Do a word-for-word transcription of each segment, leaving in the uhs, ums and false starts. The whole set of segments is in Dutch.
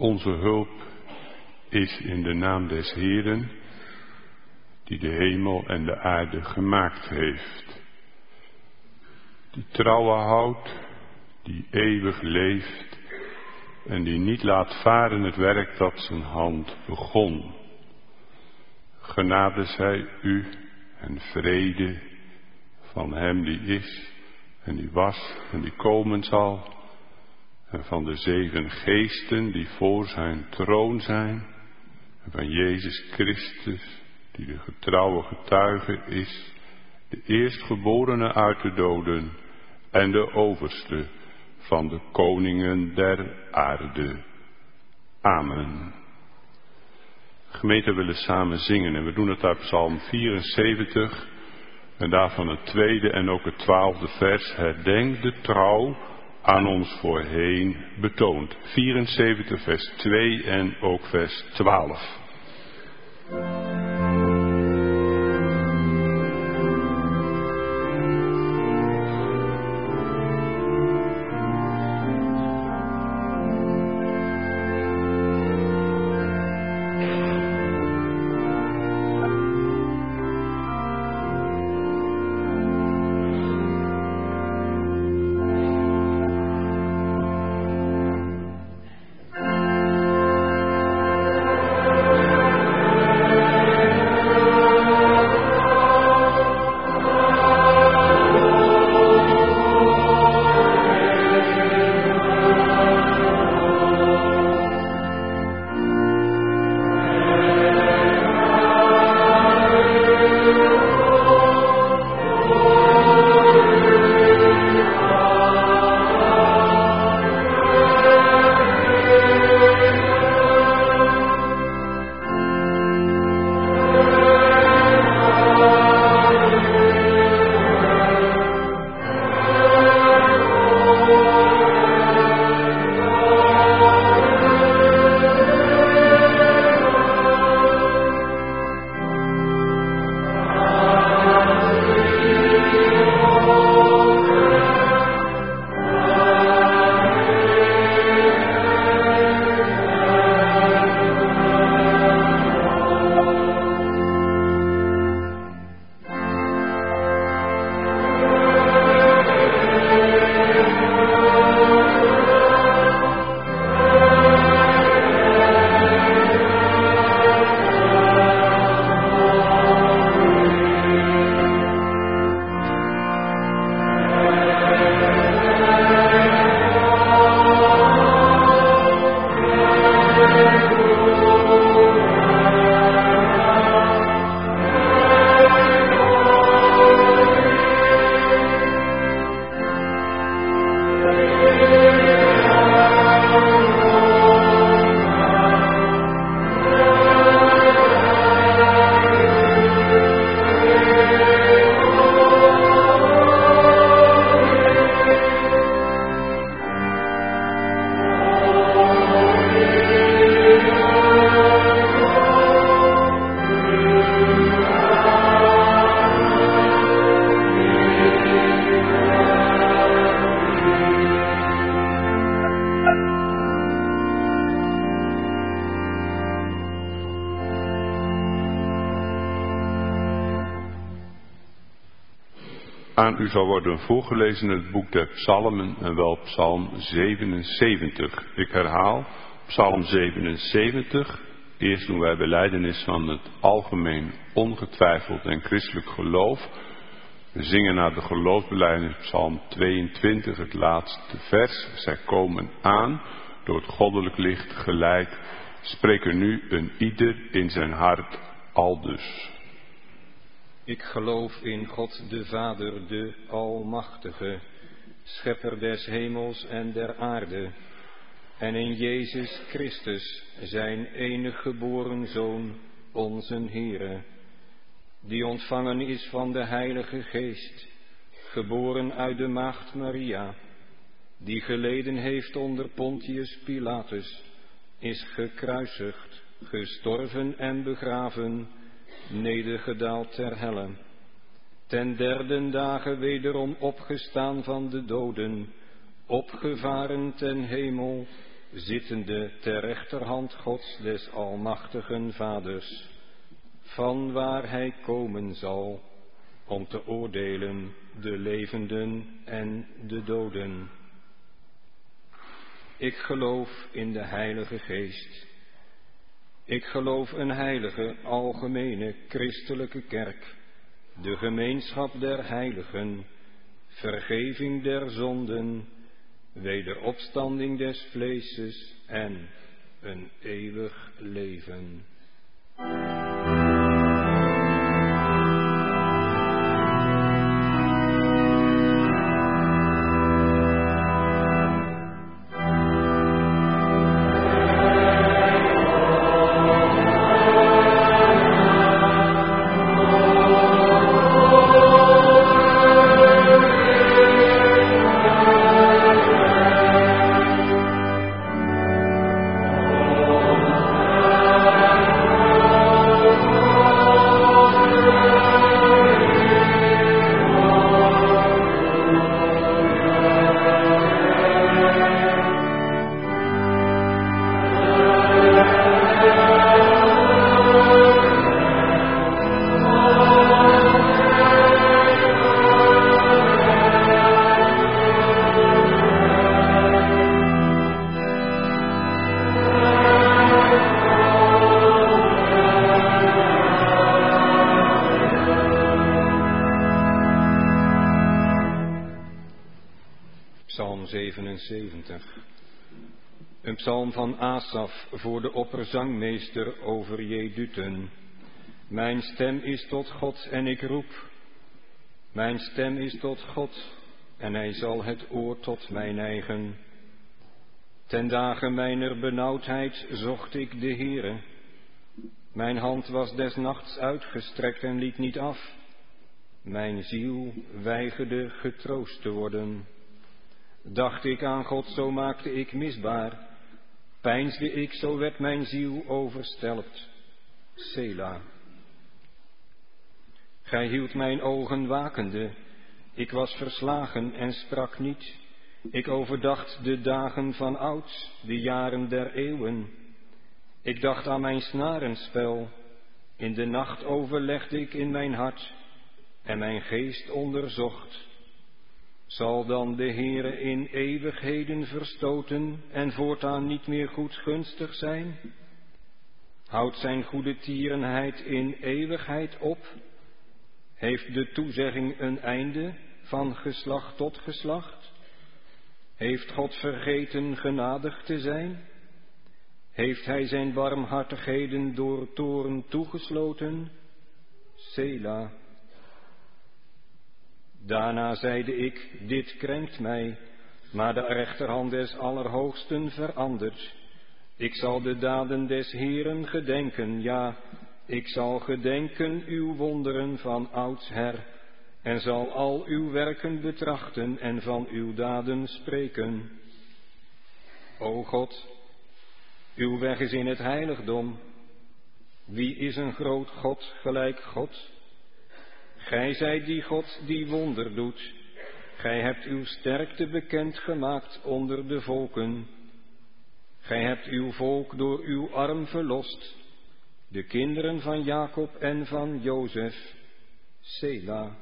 Onze hulp is in de naam des Heeren, die de hemel en de aarde gemaakt heeft. Die trouwe houdt, die eeuwig leeft en die niet laat varen het werk dat zijn hand begon. Genade zij u en vrede van hem die is en die was en die komen zal, en van de zeven geesten die voor zijn troon zijn, en van Jezus Christus, die de getrouwe getuige is, de eerstgeborene uit de doden en de overste van de koningen der aarde. Amen. Gemeente, willen samen zingen en we doen het uit Psalm vierenzeventig en daarvan het tweede en ook het twaalfde vers. Herdenk de trouw aan ons voorheen betoond. vierenzeventig vers twee en ook vers twaalf. Aan u zal worden voorgelezen het boek der psalmen en wel psalm zevenenzeventig. Ik herhaal, psalm zevenenzeventig. Eerst doen wij belijdenis van het algemeen ongetwijfeld en christelijk geloof. We zingen naar de geloofsbelijdenis psalm tweeëntwintig, het laatste vers. Zij komen aan, door het goddelijk licht geleid, spreken nu een ieder in zijn hart aldus. Ik geloof in God de Vader, de Almachtige, Schepper des hemels en der aarde, en in Jezus Christus, zijn enig geboren Zoon, onze Heere, die ontvangen is van de Heilige Geest, geboren uit de maagd Maria, die geleden heeft onder Pontius Pilatus, is gekruisigd, gestorven en begraven, nedergedaald ter helle, ten derde dagen wederom opgestaan van de doden, opgevaren ten hemel, zittende ter rechterhand Gods des almachtigen Vaders, van waar hij komen zal om te oordelen de levenden en de doden. Ik geloof in de Heilige Geest. Ik geloof een heilige, algemene, christelijke kerk, de gemeenschap der heiligen, vergeving der zonden, wederopstanding des vleeses en een eeuwig leven. Psalm zevenenzeventig. Een psalm van Asaf voor de opperzangmeester over Jeduten. Mijn stem is tot God en ik roep. Mijn stem is tot God en hij zal het oor tot mij neigen. Ten dagen mijner benauwdheid zocht ik de Heere. Mijn hand was des nachts uitgestrekt en liet niet af. Mijn ziel weigerde getroost te worden. Dacht ik aan God, zo maakte ik misbaar. Peinsde ik, zo werd mijn ziel overstelpt. Sela. Gij hield mijn ogen wakende. Ik was verslagen en sprak niet. Ik overdacht de dagen van ouds, de jaren der eeuwen. Ik dacht aan mijn snarenspel. In de nacht overlegde ik in mijn hart en mijn geest onderzocht. Zal dan de Heere in eeuwigheden verstoten en voortaan niet meer goedgunstig zijn? Houdt zijn goede tierenheid in eeuwigheid op? Heeft de toezegging een einde van geslacht tot geslacht? Heeft God vergeten genadig te zijn? Heeft hij zijn barmhartigheden door toorn toegesloten? Sela. Daarna zeide ik, dit krenkt mij, maar de rechterhand des Allerhoogsten verandert. Ik zal de daden des Heeren gedenken, ja, ik zal gedenken uw wonderen van oudsher, en zal al uw werken betrachten en van uw daden spreken. O God, uw weg is in het heiligdom. Wie is een groot God gelijk God? Gij zijt die God die wonder doet. Gij hebt uw sterkte bekend gemaakt onder de volken. Gij hebt uw volk door uw arm verlost, de kinderen van Jacob en van Jozef. Sela.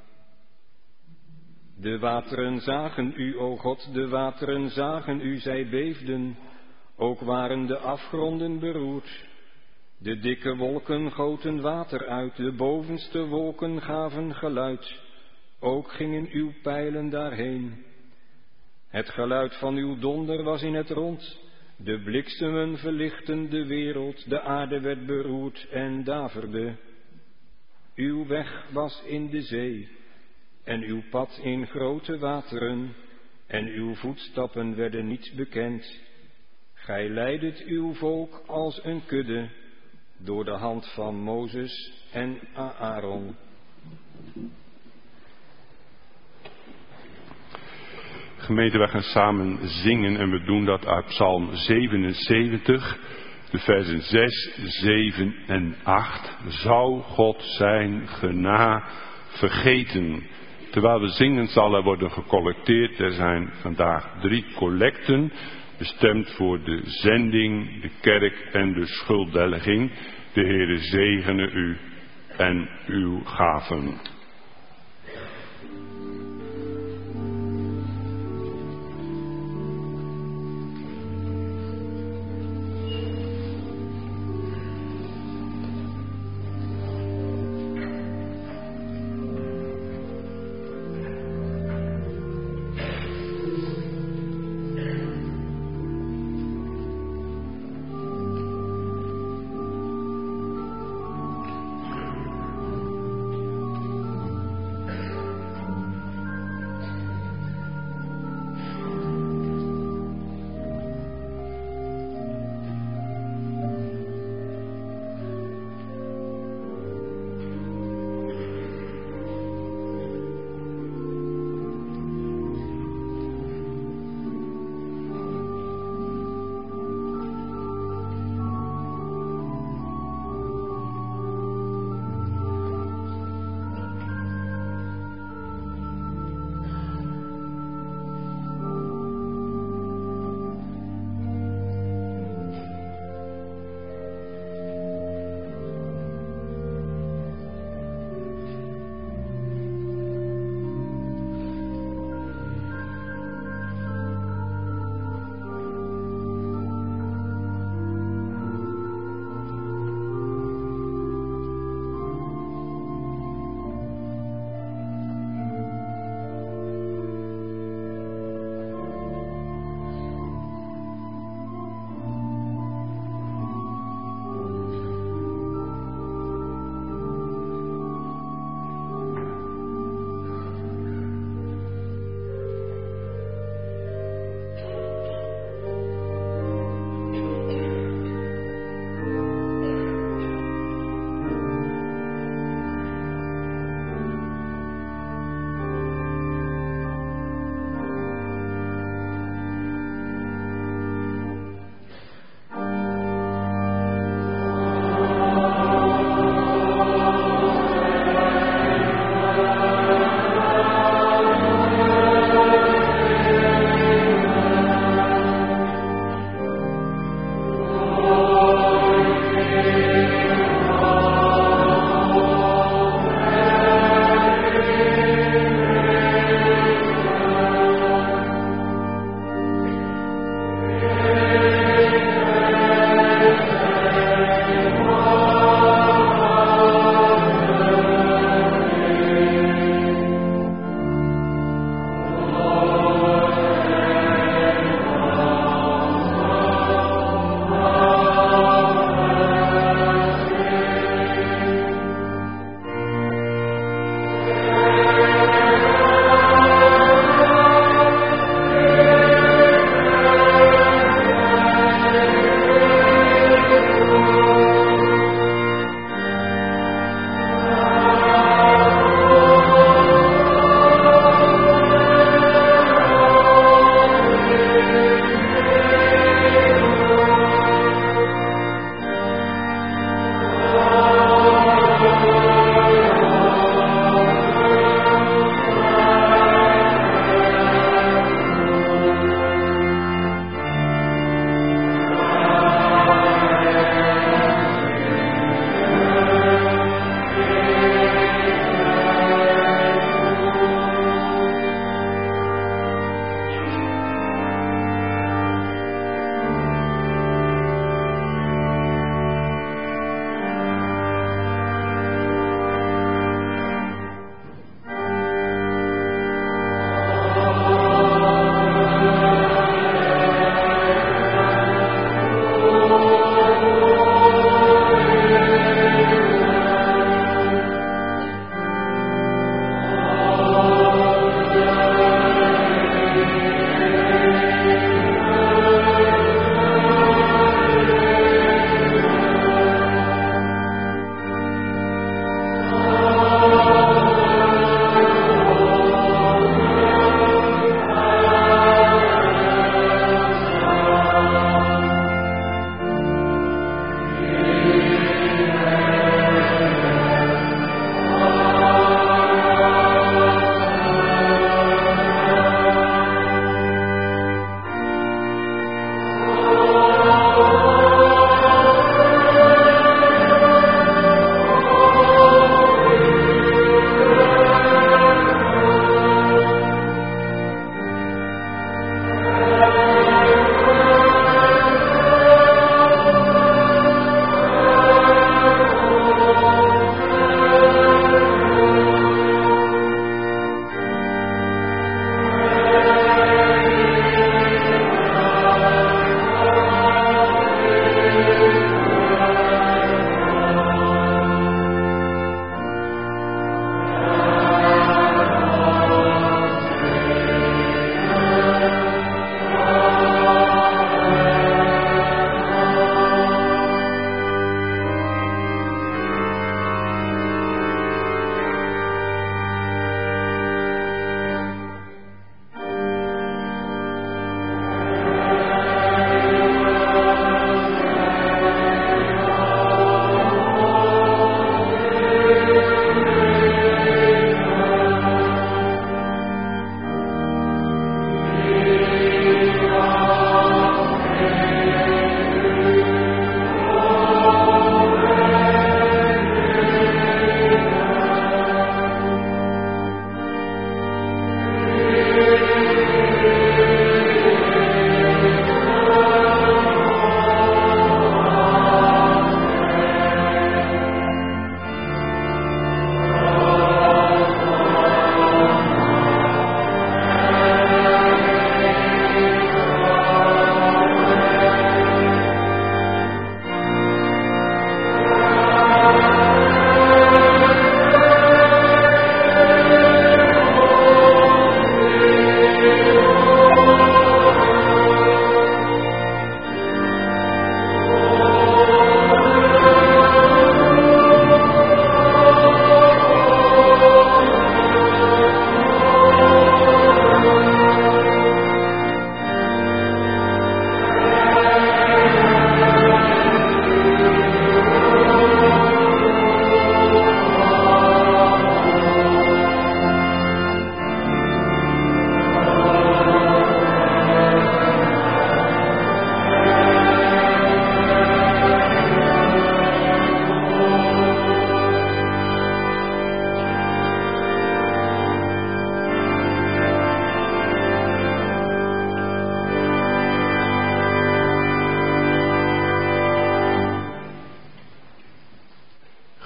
De wateren zagen u, o God, de wateren zagen u, zij beefden. Ook waren de afgronden beroerd. De dikke wolken goten water uit, de bovenste wolken gaven geluid. Ook gingen uw pijlen daarheen. Het geluid van uw donder was in het rond. De bliksemen verlichten de wereld, de aarde werd beroerd en daverde. Uw weg was in de zee, en uw pad in grote wateren, en uw voetstappen werden niet bekend. Gij leidet uw volk als een kudde, door de hand van Mozes en Aaron. Gemeente, we gaan samen zingen en we doen dat uit Psalm zevenenzeventig, de versen zes, zeven en acht. Zou God zijn gena vergeten? Terwijl we zingen zal er worden gecollecteerd. Er zijn vandaag drie collecten bestemd voor de zending, de kerk en de schulddelging. De Heere zegene u en uw gaven.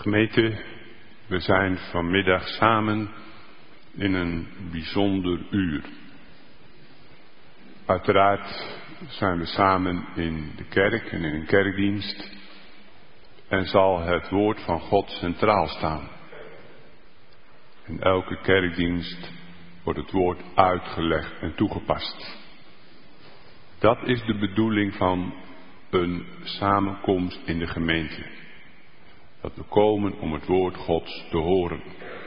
Gemeente, we zijn vanmiddag samen in een bijzonder uur. Uiteraard zijn we samen in de kerk en in een kerkdienst en zal het woord van God centraal staan. In elke kerkdienst wordt het woord uitgelegd en toegepast. Dat is de bedoeling van een samenkomst in de gemeente. Dat we komen om het woord Gods te horen.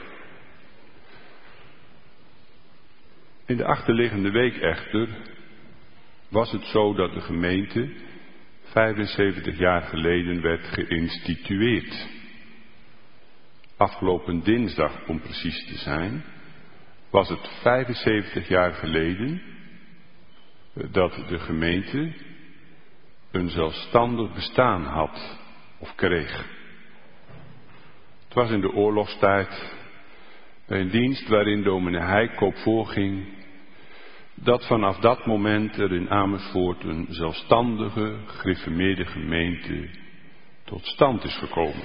In de achterliggende week echter was het zo dat de gemeente vijfenzeventig jaar geleden werd geïnstitueerd. Afgelopen dinsdag, om precies te zijn, was het vijfenzeventig jaar geleden dat de gemeente een zelfstandig bestaan had of kreeg. Het was in de oorlogstijd, bij een dienst waarin dominee Heikoop voorging, dat vanaf dat moment er in Amersfoort een zelfstandige, gereformeerde gemeente tot stand is gekomen.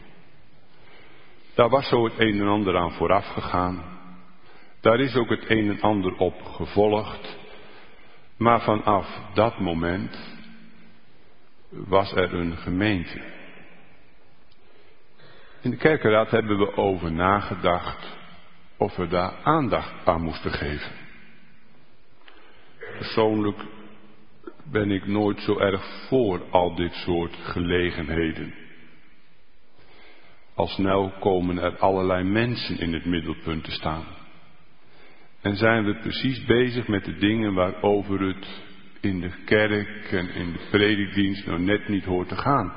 Daar was zo het een en ander aan vooraf gegaan. Daar is ook het een en ander op gevolgd. Maar vanaf dat moment was er een gemeente. In de kerkenraad hebben we over nagedacht of we daar aandacht aan moesten geven. Persoonlijk ben ik nooit zo erg voor al dit soort gelegenheden. Al snel komen er allerlei mensen in het middelpunt te staan. En zijn we precies bezig met de dingen waarover het in de kerk en in de predikdienst nou net niet hoort te gaan.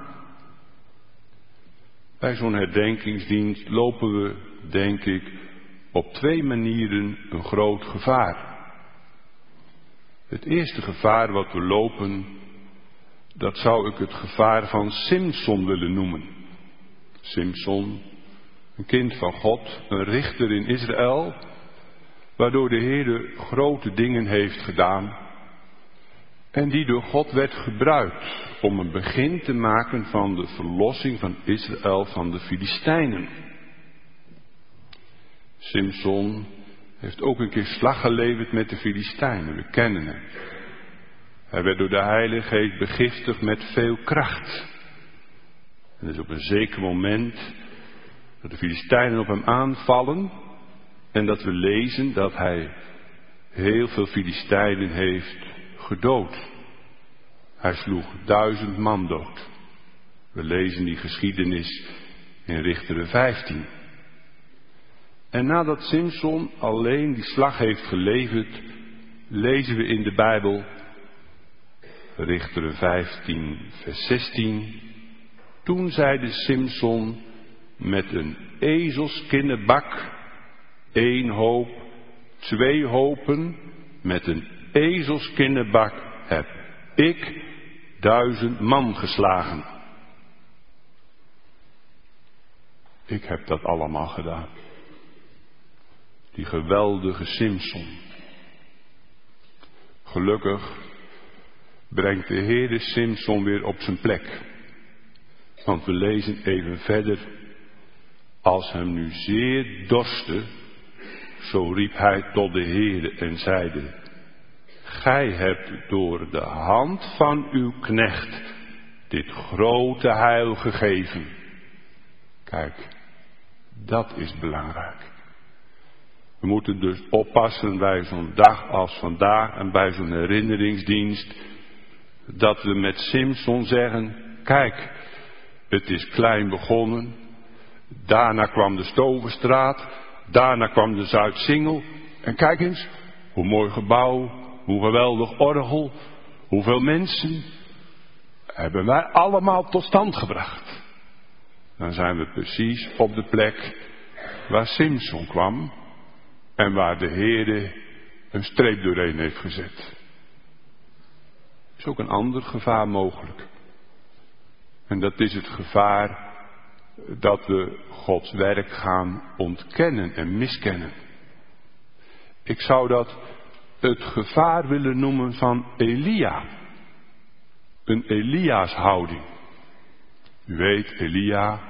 Bij zo'n herdenkingsdienst lopen we, denk ik, op twee manieren een groot gevaar. Het eerste gevaar wat we lopen, dat zou ik het gevaar van Simson willen noemen. Simson, een kind van God, een richter in Israël, waardoor de Heer grote dingen heeft gedaan en die door God werd gebruikt om een begin te maken van de verlossing van Israël van de Filistijnen. Simson heeft ook een keer slag geleverd met de Filistijnen, we kennen hem. Hij werd door de Heilige Geest begiftigd met veel kracht. En dus op een zeker moment dat de Filistijnen op hem aanvallen en dat we lezen dat hij heel veel Filistijnen heeft gedood. Hij sloeg duizend man dood. We lezen die geschiedenis in Richteren vijftien. En nadat Simson alleen die slag heeft geleverd, lezen we in de Bijbel, Richteren vijftien, vers zestien. Toen zeide Simson met een ezelskinnenbak, één hoop, twee hopen, met een ezelskinnenbak heb ik duizend man geslagen. Ik heb dat allemaal gedaan. Die geweldige Simson. Gelukkig brengt de Heere Simson weer op zijn plek. Want we lezen even verder. Als hem nu zeer dorstte, zo riep hij tot de Heere en zeide: Gij hebt door de hand van uw knecht dit grote heil gegeven. Kijk, dat is belangrijk. We moeten dus oppassen bij zo'n dag als vandaag en bij zo'n herinneringsdienst, dat we met Simson zeggen: kijk, het is klein begonnen, daarna kwam de Stovenstraat, daarna kwam de Zuidsingel, en kijk eens, hoe mooi gebouw, hoe geweldig orgel, hoeveel mensen hebben wij allemaal tot stand gebracht. Dan zijn we precies op de plek waar Simson kwam en waar de Heere een streep doorheen heeft gezet. Er is ook een ander gevaar mogelijk. En dat is het gevaar dat we Gods werk gaan ontkennen en miskennen. Ik zou dat het gevaar willen noemen van Elia. Een Elia's houding. U weet, Elia,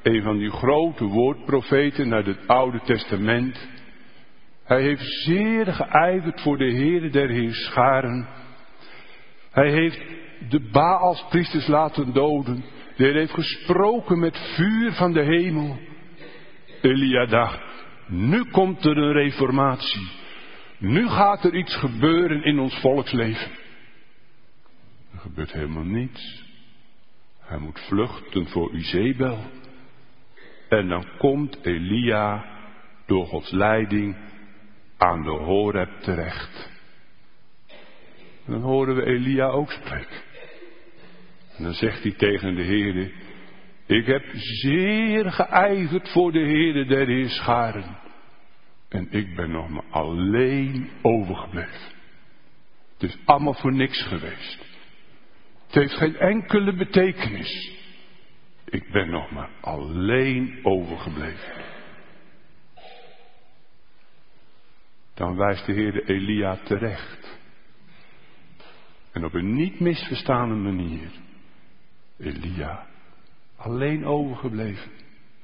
een van die grote woordprofeten uit het Oude Testament. Hij heeft zeer geijverd voor de Heere der Heerscharen. Hij heeft de Baalspriesters laten doden. De Heer heeft gesproken met vuur van de hemel. Elia dacht, nu komt er een reformatie. Nu gaat er iets gebeuren in ons volksleven. Er gebeurt helemaal niets. Hij moet vluchten voor Izebel. En dan komt Elia door Gods leiding aan de Horeb terecht. En dan horen we Elia ook spreken. En dan zegt hij tegen de Heere, ik heb zeer geijverd voor de Heere der Heerscharen. En ik ben nog maar alleen overgebleven. Het is allemaal voor niks geweest. Het heeft geen enkele betekenis. Ik ben nog maar alleen overgebleven. Dan wijst de Heer Elia terecht. En op een niet misverstane manier. Elia, alleen overgebleven.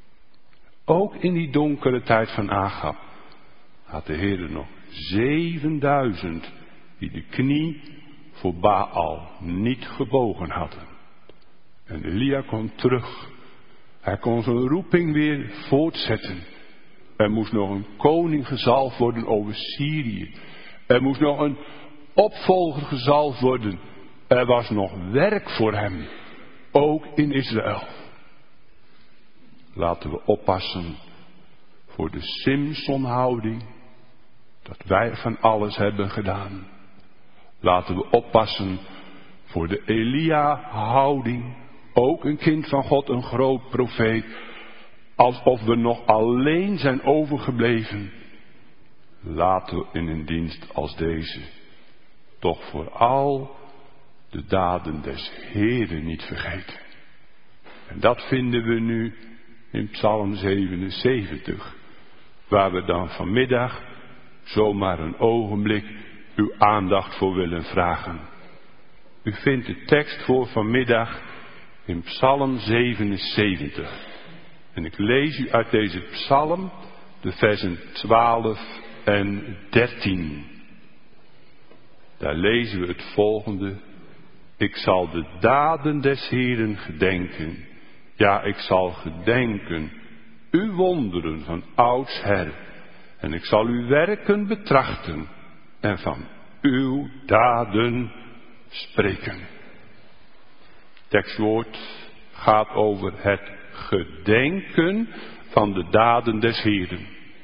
Ook in die donkere tijd van Agab had de Heer er nog zevenduizend die de knie voor Baal niet gebogen hadden. En Elia kon terug. Hij kon zijn roeping weer voortzetten. Er moest nog een koning gezalfd worden over Syrië. Er moest nog een opvolger gezalfd worden. Er was nog werk voor hem. Ook in Israël. Laten we oppassen voor de Simson-houding. Dat wij van alles hebben gedaan. Laten we oppassen voor de Elia-houding. Ook een kind van God, een groot profeet. Alsof we nog alleen zijn overgebleven. Laten we in een dienst als deze toch vooral de daden des Heeren niet vergeten. En dat vinden we nu in Psalm zevenenzeventig. Waar we dan vanmiddag zomaar een ogenblik uw aandacht voor willen vragen. U vindt de tekst voor vanmiddag in Psalm zevenenzeventig. En ik lees u uit deze psalm de versen twaalf en dertien. Daar lezen we het volgende. Ik zal de daden des Heeren gedenken. Ja, ik zal gedenken uw wonderen van oudsher. En ik zal uw werken betrachten en van uw daden spreken. Het tekstwoord gaat over het gedenken van de daden des Heeren.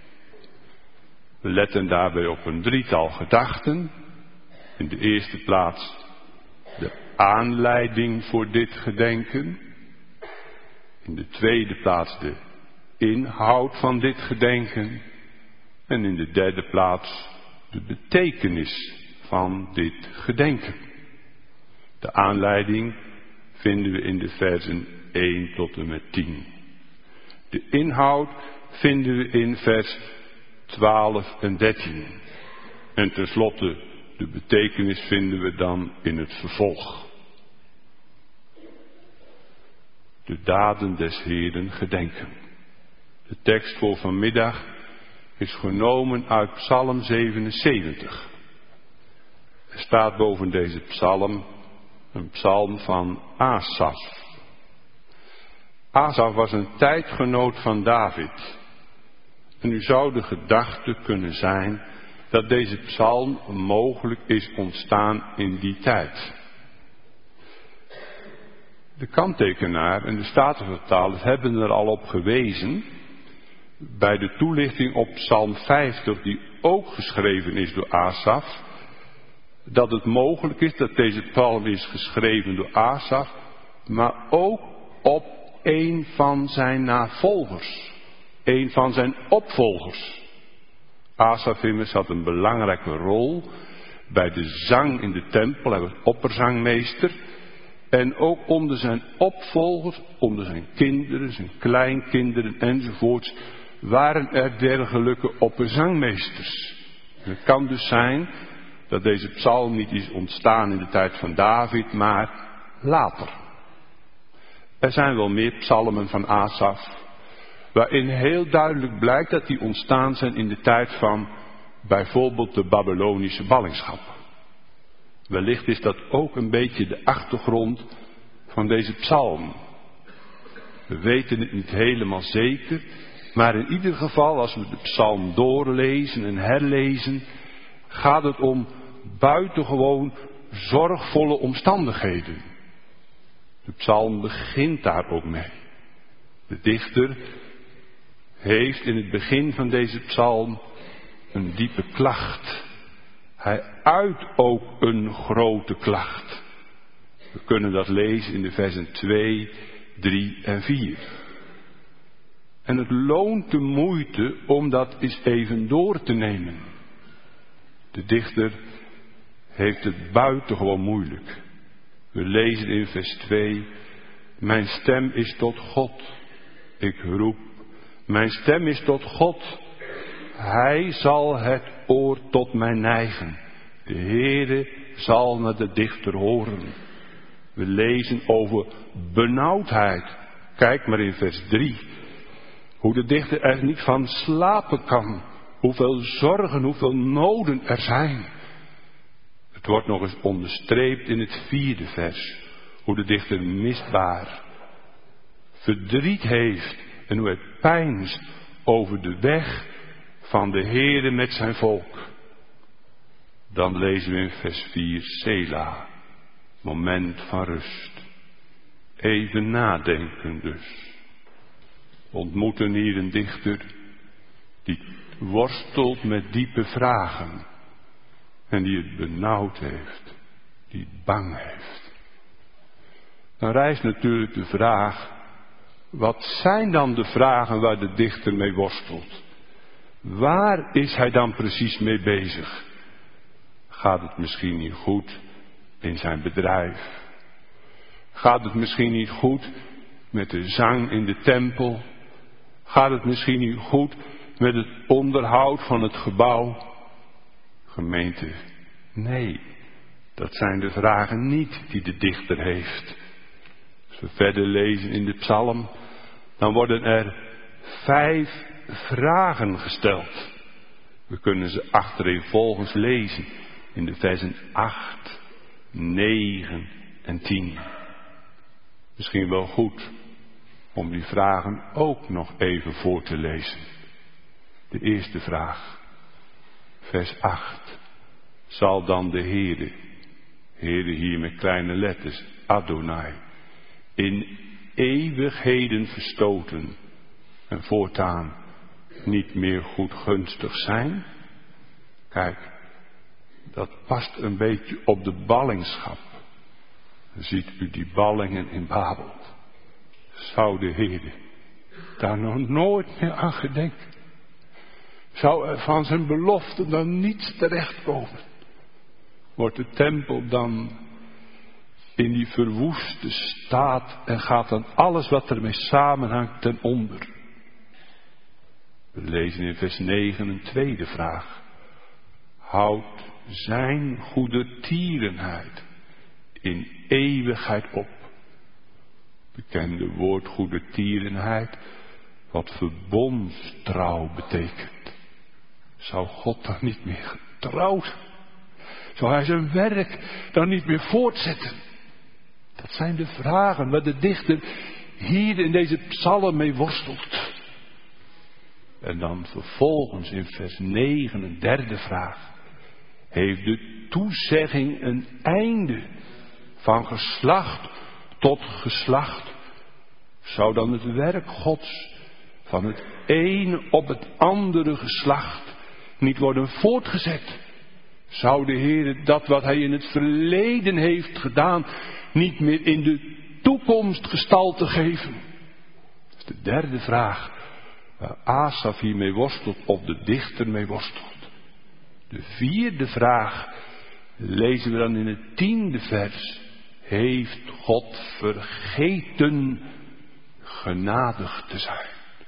We letten daarbij op een drietal gedachten. In de eerste plaats de aanleiding voor dit gedenken. In de tweede plaats de inhoud van dit gedenken. En in de derde plaats de betekenis van dit gedenken. De aanleiding vinden we in de versen één tot en met tien. De inhoud vinden we in vers twaalf en dertien. En tenslotte de betekenis vinden we dan in het vervolg. De daden des Heeren gedenken. De tekst voor vanmiddag is genomen uit Psalm zevenenzeventig. Er staat boven deze psalm een psalm van Asaf. Asaf was een tijdgenoot van David. En nu zou de gedachte kunnen zijn dat deze psalm mogelijk is ontstaan in die tijd. De kanttekenaar en de Statenvertalers hebben er al op gewezen bij de toelichting op Psalm vijftig, die ook geschreven is door Asaf, dat het mogelijk is dat deze psalm is geschreven door Asaf, maar ook op een van zijn navolgers, een van zijn opvolgers. Asaf immers had een belangrijke rol bij de zang in de tempel, hij was opperzangmeester. En ook onder zijn opvolgers, onder zijn kinderen, zijn kleinkinderen enzovoorts, waren er dergelijke opperzangmeesters. En het kan dus zijn dat deze psalm niet is ontstaan in de tijd van David, maar later. Er zijn wel meer psalmen van Asaf, waarin heel duidelijk blijkt dat die ontstaan zijn in de tijd van bijvoorbeeld de Babylonische ballingschap. Wellicht is dat ook een beetje de achtergrond van deze psalm. We weten het niet helemaal zeker, maar in ieder geval als we de psalm doorlezen en herlezen, gaat het om buitengewoon zorgvolle omstandigheden. De psalm begint daar ook mee. De dichter heeft in het begin van deze psalm een diepe klacht. Hij uit ook een grote klacht. We kunnen dat lezen in de versen twee, drie en vier. En het loont de moeite om dat eens even door te nemen. De dichter heeft het buitengewoon moeilijk. We lezen in vers twee. Mijn stem is tot God. Ik roep. Mijn stem is tot God. Hij zal het oor tot mij neigen. De Heere zal naar de dichter horen. We lezen over benauwdheid. Kijk maar in vers drie. Hoe de dichter er niet van slapen kan. Hoeveel zorgen, hoeveel noden er zijn. Het wordt nog eens onderstreept in het vierde vers. Hoe de dichter misbaar verdriet heeft. En hoe hij pijnst over de weg van de Heere met zijn volk. Dan lezen we in vers vier Sela. Moment van rust. Even nadenken dus. We ontmoeten hier een dichter die worstelt met diepe vragen. En die het benauwd heeft. Die het bang heeft. Dan rijst natuurlijk de vraag. Wat zijn dan de vragen waar de dichter mee worstelt? Waar is hij dan precies mee bezig? Gaat het misschien niet goed in zijn bedrijf? Gaat het misschien niet goed met de zang in de tempel? Gaat het misschien niet goed met het onderhoud van het gebouw? Gemeente, nee, dat zijn de vragen niet die de dichter heeft. Als we verder lezen in de psalm, dan worden er vijf vragen gesteld. We kunnen ze achtereenvolgens lezen in de versen acht, negen en tien. Misschien wel goed om die vragen ook nog even voor te lezen. De eerste vraag, vers acht. Zal dan de Heere, Heere hier met kleine letters, Adonai, in eeuwigheden verstoten en voortaan niet meer goedgunstig zijn? Kijk, dat past een beetje op de ballingschap. Ziet u die ballingen in Babel? Zou de Heere daar nog nooit meer aan gedenken? Zou er van zijn belofte dan niets terechtkomen? Wordt de tempel dan in die verwoeste staat en gaat dan alles wat ermee samenhangt ten onder? We lezen in vers negen een tweede vraag. Houdt zijn goedertierenheid in eeuwigheid op? Bekende woord goedertierenheid, wat verbondstrouw betekent. Zou God dan niet meer getrouwd? Zou hij zijn werk dan niet meer voortzetten? Dat zijn de vragen waar de dichter hier in deze psalm mee worstelt. En dan vervolgens in vers negen een derde vraag. Heeft de toezegging een einde van geslacht tot geslacht? Zou dan het werk Gods van het ene op het andere geslacht niet worden voortgezet? Zou de Heer dat wat hij in het verleden heeft gedaan niet meer in de toekomst gestalte geven? Dat is de derde vraag waar Asaf hiermee worstelt of de dichter mee worstelt. De vierde vraag lezen we dan in het tiende vers. Heeft God vergeten genadig te zijn?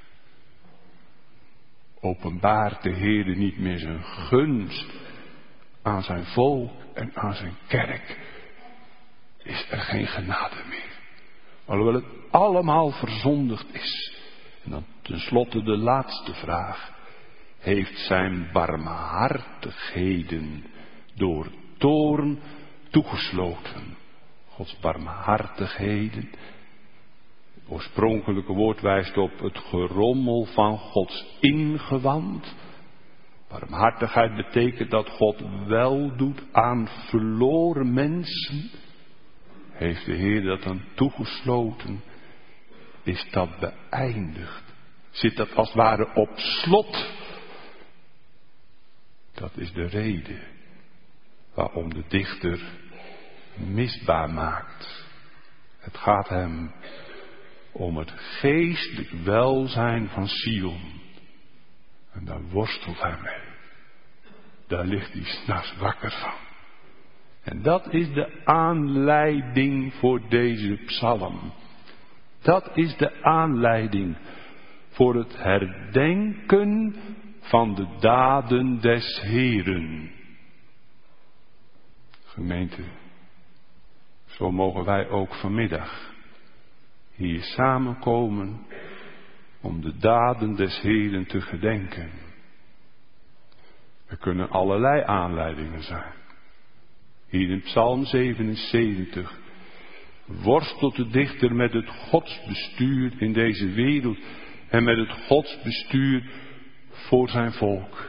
Openbaart de Heer niet meer zijn gunst aan zijn volk en aan zijn kerk? Is er geen genade meer? Alhoewel het allemaal verzondigd is. En dan tenslotte de laatste vraag. Heeft zijn barmhartigheden door toorn toegesloten? Gods barmhartigheden. Het oorspronkelijke woord wijst op het gerommel van Gods ingewand. Barmhartigheid betekent dat God wel doet aan verloren mensen. Heeft de Heer dat dan toegesloten? Is dat beëindigd? Zit dat als het ware op slot? Dat is de reden waarom de dichter misbaar maakt. Het gaat hem om het geestelijk welzijn van Sion. En daar worstelt hij mee. Daar ligt hij 's nachts wakker van. En dat is de aanleiding voor deze psalm. Dat is de aanleiding voor het herdenken van de daden des Heeren. Gemeente, zo mogen wij ook vanmiddag hier samenkomen om de daden des Heeren te gedenken. Er kunnen allerlei aanleidingen zijn. Hier in Psalm zevenenzeventig worstelt de dichter met het godsbestuur in deze wereld en met het godsbestuur voor zijn volk.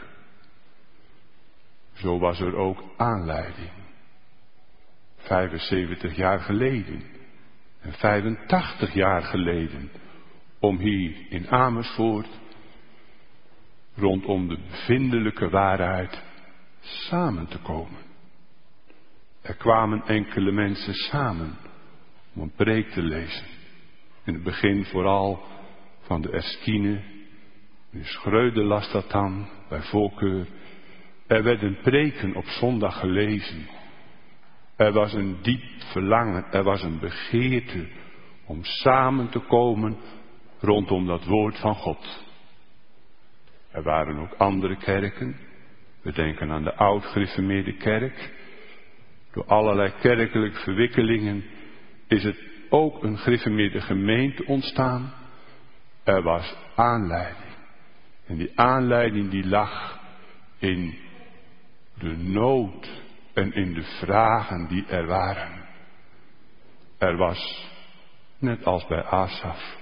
Zo was er ook aanleiding. vijfenzeventig jaar geleden en vijfentachtig jaar geleden om hier in Amersfoort rondom de bevindelijke waarheid samen te komen. Er kwamen enkele mensen samen om een preek te lezen. In het begin vooral van de Erskine. Nu Schreuder las dat dan bij voorkeur. Er werden preken op zondag gelezen. Er was een diep verlangen, er was een begeerte om samen te komen rondom dat woord van God. Er waren ook andere kerken. We denken aan de oud-gereformeerde kerk. Door allerlei kerkelijke verwikkelingen is het ook een gereformeerde gemeente ontstaan. Er was aanleiding. En die aanleiding die lag in de nood en in de vragen die er waren. Er was, net als bij Asaf,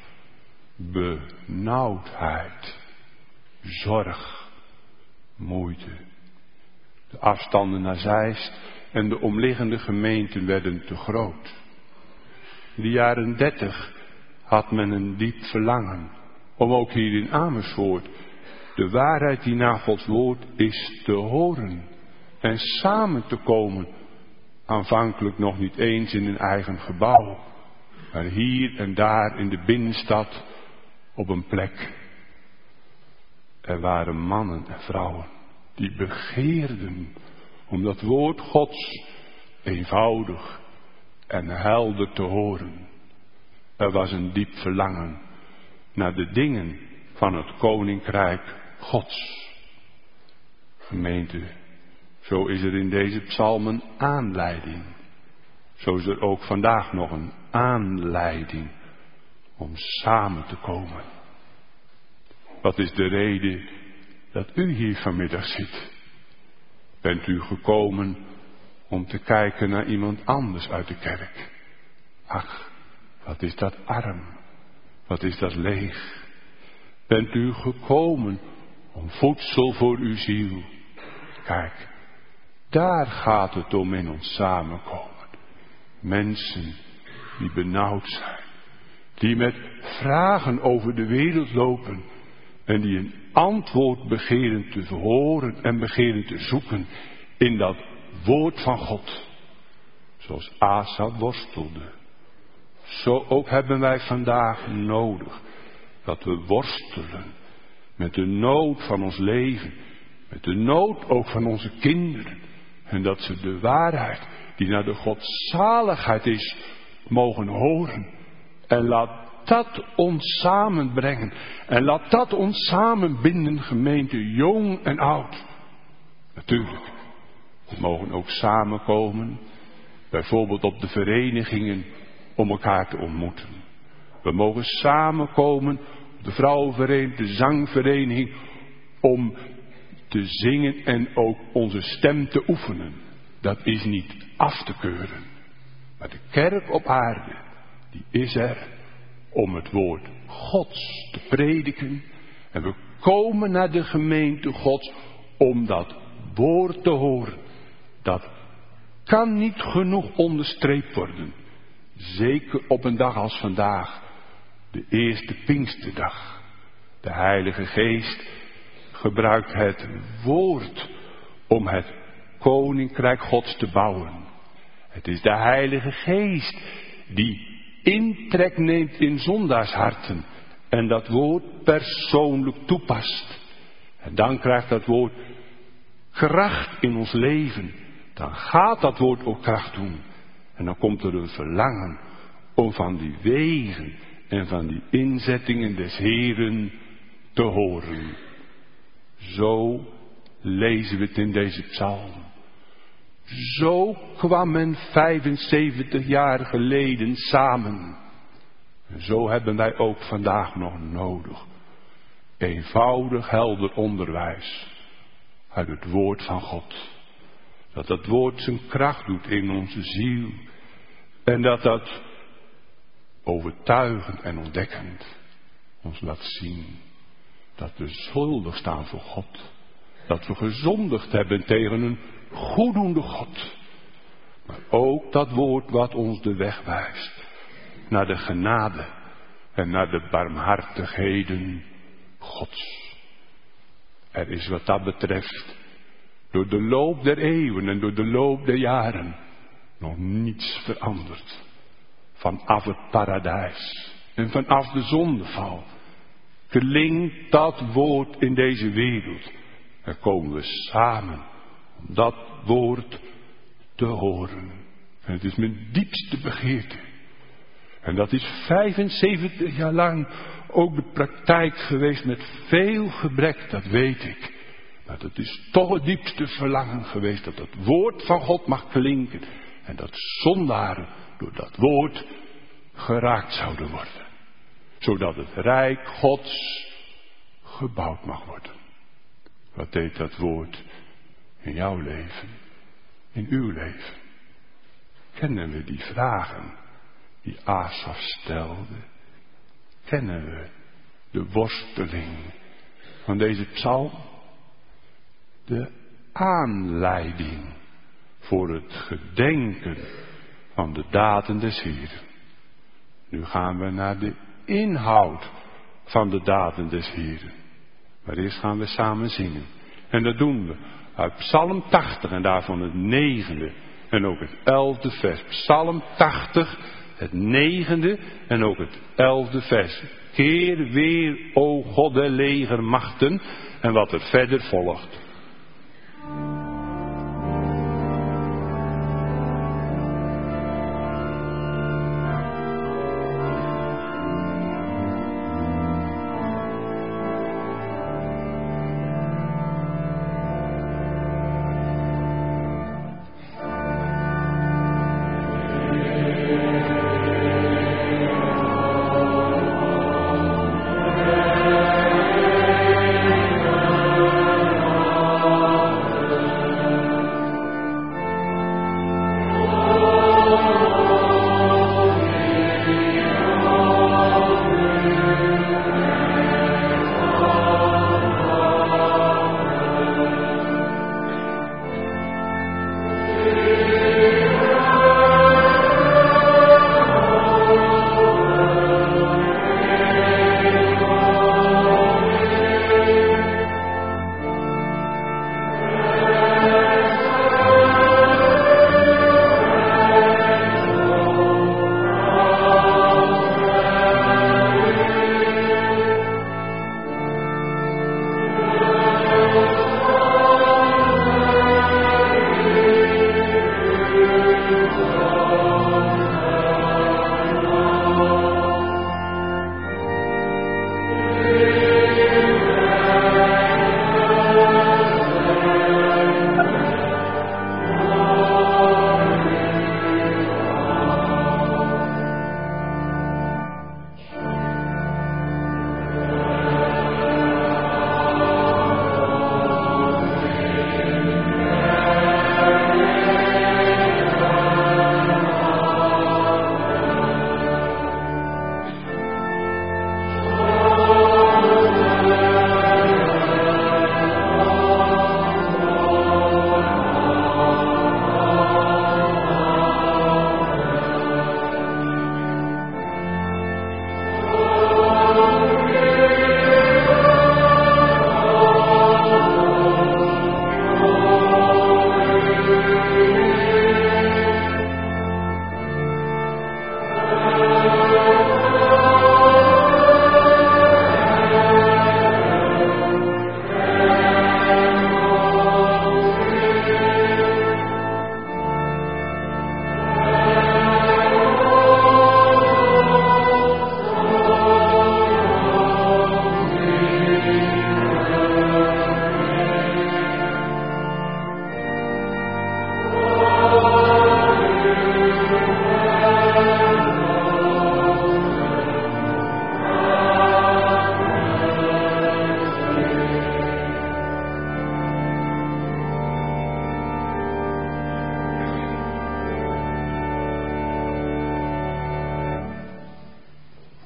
benauwdheid, zorg, moeite. De afstanden naar Zeist en de omliggende gemeenten werden te groot. In de jaren dertig had men een diep verlangen om ook hier in Amersfoort de waarheid die naar Gods woord is te horen en samen te komen. Aanvankelijk nog niet eens in een eigen gebouw, maar hier en daar in de binnenstad op een plek. Er waren mannen en vrouwen die begeerden om dat woord Gods eenvoudig en helder te horen. Er was een diep verlangen naar de dingen van het koninkrijk Gods. Gemeente, zo is er in deze psalm een aanleiding. Zo is er ook vandaag nog een aanleiding om samen te komen. Wat is de reden dat u hier vanmiddag zit? Bent u gekomen om te kijken naar iemand anders uit de kerk? Ach, wat is dat arm? Wat is dat leeg? Bent u gekomen om voedsel voor uw ziel? Kijk, daar gaat het om in ons samenkomen. Mensen die benauwd zijn. Die met vragen over de wereld lopen. En die een antwoord begeren te horen en begeren te zoeken in dat woord van God. Zoals Asaf worstelde. Zo ook hebben wij vandaag nodig. Dat we worstelen met de nood van ons leven. Met de nood ook van onze kinderen. En dat ze de waarheid die naar de godzaligheid is, mogen horen. En laat dat ons samenbrengen. En laat dat ons samenbinden, gemeente, jong en oud. Natuurlijk, we mogen ook samenkomen, bijvoorbeeld op de verenigingen, om elkaar te ontmoeten. We mogen samenkomen, de vrouwenvereniging, de zangvereniging, om te zingen en ook onze stem te oefenen. Dat is niet af te keuren. Maar de kerk op aarde, die is er om het woord Gods te prediken. En we komen naar de gemeente Gods om dat woord te horen. Dat kan niet genoeg onderstreept worden. Zeker op een dag als vandaag, de eerste Pinksterdag. De Heilige Geest gebruikt het woord om het Koninkrijk Gods te bouwen. Het is de Heilige Geest die intrek neemt in zondaarsharten en dat woord persoonlijk toepast. En dan krijgt dat woord kracht in ons leven. Dan gaat dat woord ook kracht doen. En dan komt er een verlangen om van die wegen en van die inzettingen des Heeren te horen. Zo lezen we het in deze psalm. Zo kwam men vijfenzeventig jaar geleden samen. En zo hebben wij ook vandaag nog nodig. Eenvoudig, helder onderwijs uit het woord van God. Dat dat woord zijn kracht doet in onze ziel. En dat dat overtuigend en ontdekkend ons laat zien dat we schuldig staan voor God. Dat we gezondigd hebben tegen een goeddoende God. Maar ook dat woord wat ons de weg wijst naar de genade en naar de barmhartigheden Gods. Er is wat dat betreft door de loop der eeuwen en door de loop der jaren nog niets veranderd. Vanaf het paradijs en vanaf de zondeval klinkt dat woord in deze wereld. En komen we samen om dat woord te horen. En het is mijn diepste begeerte. En dat is vijfenzeventig jaar lang ook de praktijk geweest met veel gebrek, dat weet ik. Maar dat is toch het diepste verlangen geweest dat het woord van God mag klinken. En dat zondaren door dat woord geraakt zouden worden. Zodat het rijk Gods gebouwd mag worden. Wat deed dat woord in jouw leven? In uw leven? Kennen we die vragen die Asaf stelde? Kennen we de worsteling van deze psalm? De aanleiding voor het gedenken van de daden des Heeren. Nu gaan we naar de inhoud van de daden des Heeren. Maar eerst gaan we samen zingen. En dat doen we uit Psalm tachtig en daarvan het negende en ook het elfde vers. Psalm tachtig, het negende en ook het elfde vers. Keer weer, o God der legermachten, en wat er verder volgt.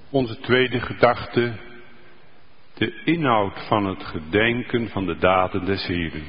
Onze tweede gedachte, de inhoud van het gedenken van de daden des Heeren.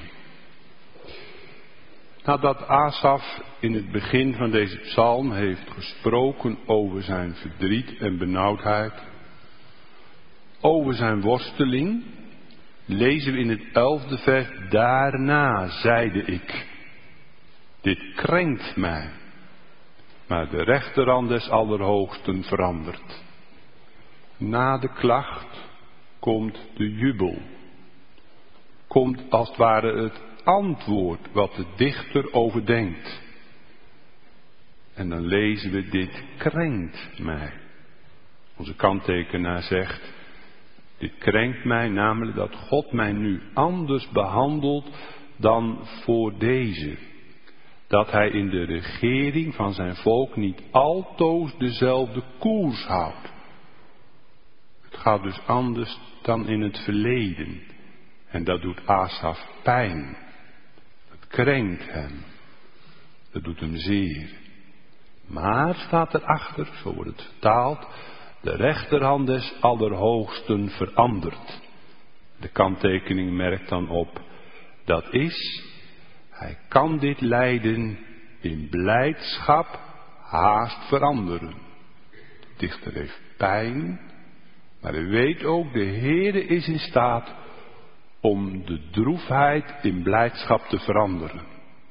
Nadat Asaf in het begin van deze psalm heeft gesproken over zijn verdriet en benauwdheid, over zijn worsteling, lezen we in het elfde vers, daarna zeide ik, dit krenkt mij, maar de rechterhand des Allerhoogsten verandert. Na de klacht komt de jubel, komt als het ware het antwoord wat de dichter overdenkt. En dan lezen we, dit krenkt mij. Onze kanttekenaar zegt, dit krenkt mij, namelijk dat God mij nu anders behandelt dan voor deze. Dat hij in de regering van zijn volk niet altoos dezelfde koers houdt. Het gaat dus anders dan in het verleden. En dat doet Asaf pijn. Het krenkt hem. Dat doet hem zeer. Maar, staat erachter, zo wordt het vertaald, de rechterhand des Allerhoogsten verandert. De kanttekening merkt dan op, dat is, hij kan dit lijden in blijdschap haast veranderen. De dichter heeft pijn, maar hij weet ook, de Heere is in staat om de droefheid in blijdschap te veranderen.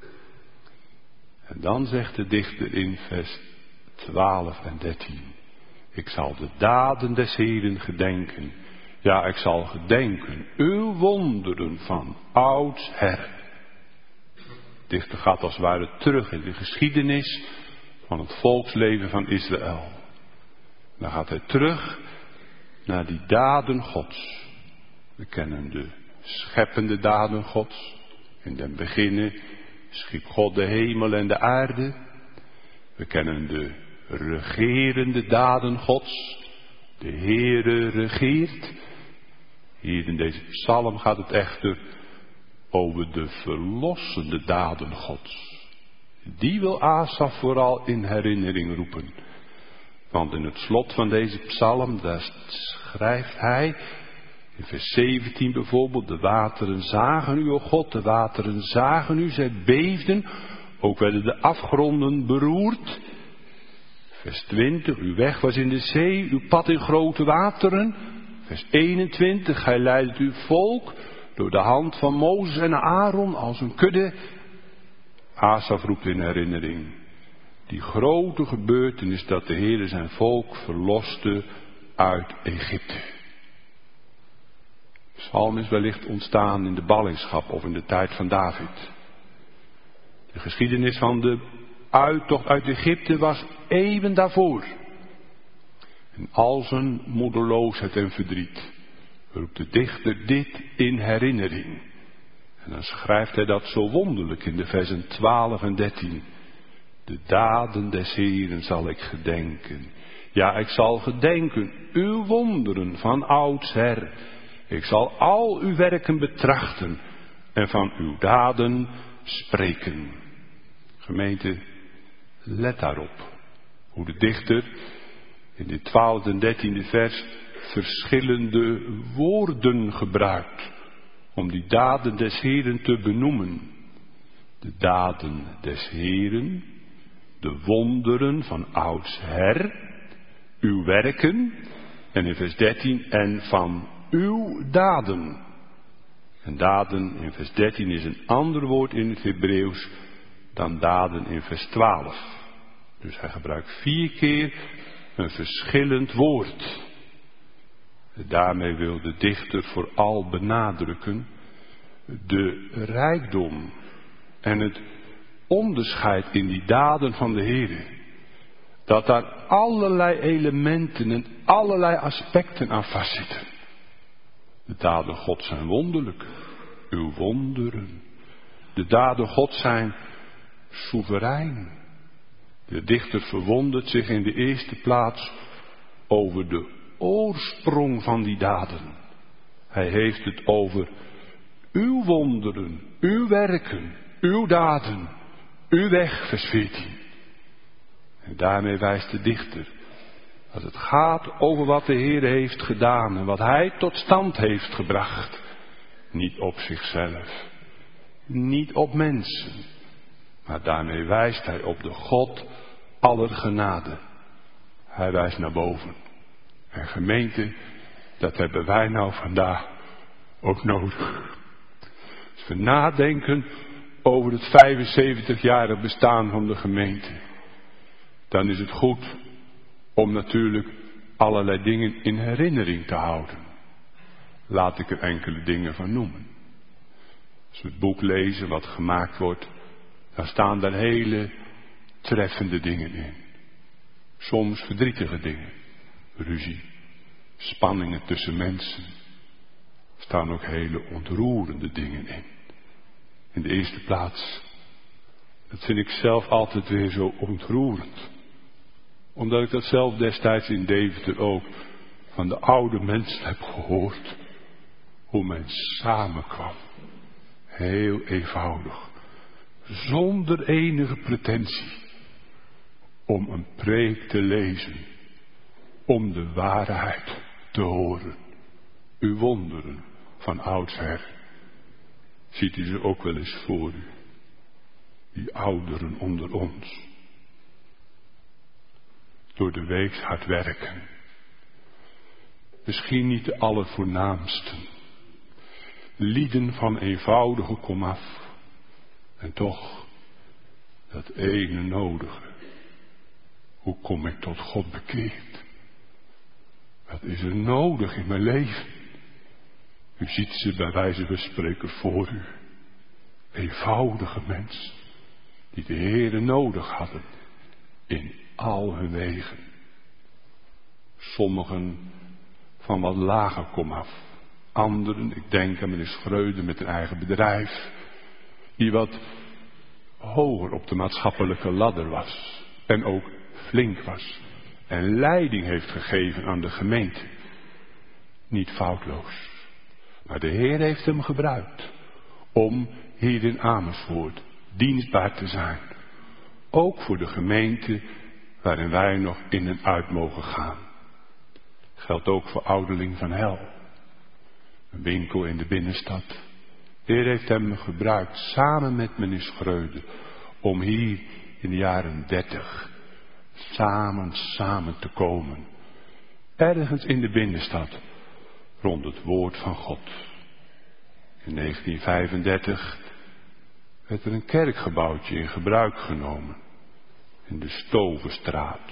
En dan zegt de dichter in vers twaalf en dertien. Ik zal de daden des Heeren gedenken. Ja, ik zal gedenken uw wonderen van oudsher. De dichter gaat als het ware terug in de geschiedenis van het volksleven van Israël. Dan gaat hij terug naar die daden Gods. We kennen de scheppende daden Gods. In den beginnen schiep God de hemel en de aarde. We kennen de regerende daden Gods. De Heere regeert. Hier in deze psalm gaat het echter over de verlossende daden Gods. Die wil Asaf vooral in herinnering roepen. Want in het slot van deze psalm, daar schrijft hij, in vers zeventien bijvoorbeeld, de wateren zagen u, o God, de wateren zagen u, zij beefden, ook werden de afgronden beroerd. Vers twintig, uw weg was in de zee, uw pad in grote wateren. Vers eenentwintig, gij leidt uw volk door de hand van Mozes en Aaron als een kudde. Asaf roept in herinnering die grote gebeurtenis dat de Heere zijn volk verloste uit Egypte. De psalm is wellicht ontstaan in de ballingschap of in de tijd van David. De geschiedenis van de uittocht uit Egypte was eeuwen daarvoor. En al zijn moedeloosheid en verdriet roept de dichter dit in herinnering. En dan schrijft hij dat zo wonderlijk in de versen twaalf en dertien. De daden des Heeren zal ik gedenken. Ja, ik zal gedenken uw wonderen van oudsher. Ik zal al uw werken betrachten en van uw daden spreken. Gemeente, let daarop. Hoe de dichter in dit twaalfde en dertiende vers verschillende woorden gebruikt om die daden des Heeren te benoemen. De daden des Heeren, de wonderen van oudsher, uw werken, en in vers dertien, en van uw daden. En daden in vers dertien is een ander woord in het Hebreeuws dan daden in vers twaalf. Dus hij gebruikt vier keer een verschillend woord. Daarmee wil de dichter vooral benadrukken de rijkdom en het onderscheid in die daden van de Heere. Dat daar allerlei elementen en allerlei aspecten aan vastzitten. De daden God zijn wonderlijk, uw wonderen. De daden God zijn soeverein. De dichter verwondert zich in de eerste plaats over de oorsprong van die daden. Hij heeft het over uw wonderen, uw werken, uw daden, uw weg, vers veertien. En daarmee wijst de dichter Dat het gaat over wat de Heer heeft gedaan en wat Hij tot stand heeft gebracht. Niet op zichzelf, niet op mensen, maar daarmee wijst Hij op de God aller genade. Hij wijst naar boven. En gemeente, dat hebben wij nou vandaag ook nodig. Als we nadenken over het vijfenzeventigjarig bestaan van de gemeente, dan is het goed om natuurlijk allerlei dingen in herinnering te houden. Laat ik er enkele dingen van noemen. Als we het boek lezen wat gemaakt wordt, dan staan daar hele treffende dingen in. Soms verdrietige dingen. Ruzie, spanningen tussen mensen. Er staan ook hele ontroerende dingen in. In de eerste plaats, dat vind ik zelf altijd weer zo ontroerend. Omdat ik dat zelf destijds in Deventer ook van de oude mensen heb gehoord. Hoe men samenkwam. Heel eenvoudig. Zonder enige pretentie. Om een preek te lezen. Om de waarheid te horen. Uw wonderen van oudsher. Ziet u ze ook wel eens voor u. Die ouderen onder ons. Door de week hard werken. Misschien niet de allervoornaamsten. Lieden van eenvoudige komaf. En toch, dat ene nodige. Hoe kom ik tot God bekeerd? Wat is er nodig in mijn leven? U ziet ze bij wijze van spreken voor u. Eenvoudige mensen. Die de Heere nodig hadden. In al hun wegen. Sommigen van wat lager komaf. Anderen, ik denk aan meneer Schreuder met een eigen bedrijf. Die wat hoger op de maatschappelijke ladder was. En ook flink was. En leiding heeft gegeven aan de gemeente. Niet foutloos. Maar de Heer heeft hem gebruikt. Om hier in Amersfoort dienstbaar te zijn. Ook voor de gemeente waarin wij nog in en uit mogen gaan. Geldt ook voor ouderling van Hel. Een winkel in de binnenstad. De Heer heeft hem gebruikt samen met meneer Schreuder. Om hier in de jaren dertig samen, samen te komen. Ergens in de binnenstad. Rond het woord van God. In negentien vijfendertig werd er een kerkgebouwtje in gebruik genomen. In de Stovenstraat.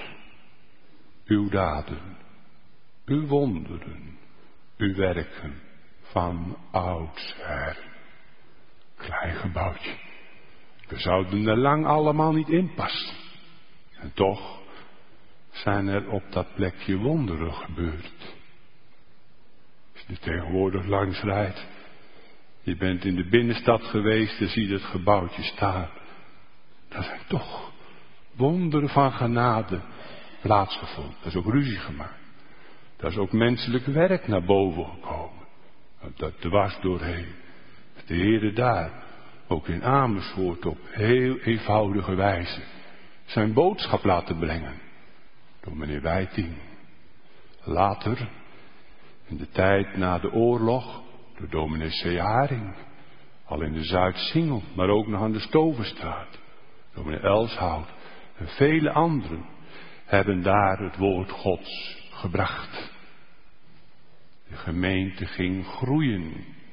Uw daden. Uw wonderen. Uw werken. Van oudsher. Klein gebouwtje. We zouden er lang allemaal niet in passen. En toch zijn er op dat plekje wonderen gebeurd. Als je er tegenwoordig langs rijdt. Je bent in de binnenstad geweest en ziet het gebouwtje staan. Dat zijn toch wonderen van genade plaatsgevonden. Dat is ook ruzie gemaakt. Daar is ook menselijk werk naar boven gekomen. Dat dwars doorheen. De Heere daar, ook in Amersfoort op heel eenvoudige wijze, zijn boodschap laten brengen. Door meneer Wijting. Later, in de tijd na de oorlog, door dominee C. Haring. Al in de Zuid-Singel, maar ook nog aan de Stovenstraat. Dominee Elshout en vele anderen hebben daar het woord Gods gebracht. De gemeente ging groeien.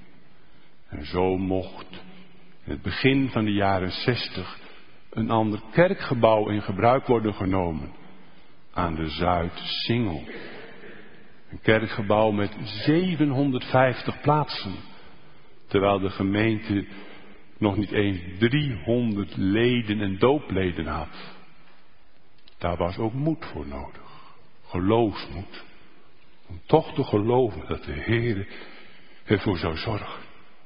En zo mocht in het begin van de jaren zestig een ander kerkgebouw in gebruik worden genomen. Aan de Zuid-Singel. Een kerkgebouw met zevenhonderdvijftig plaatsen. Terwijl de gemeente nog niet eens driehonderd leden en doopleden had. Daar was ook moed voor nodig. Geloofsmoed. Om toch te geloven dat de Heer ervoor zou zorgen.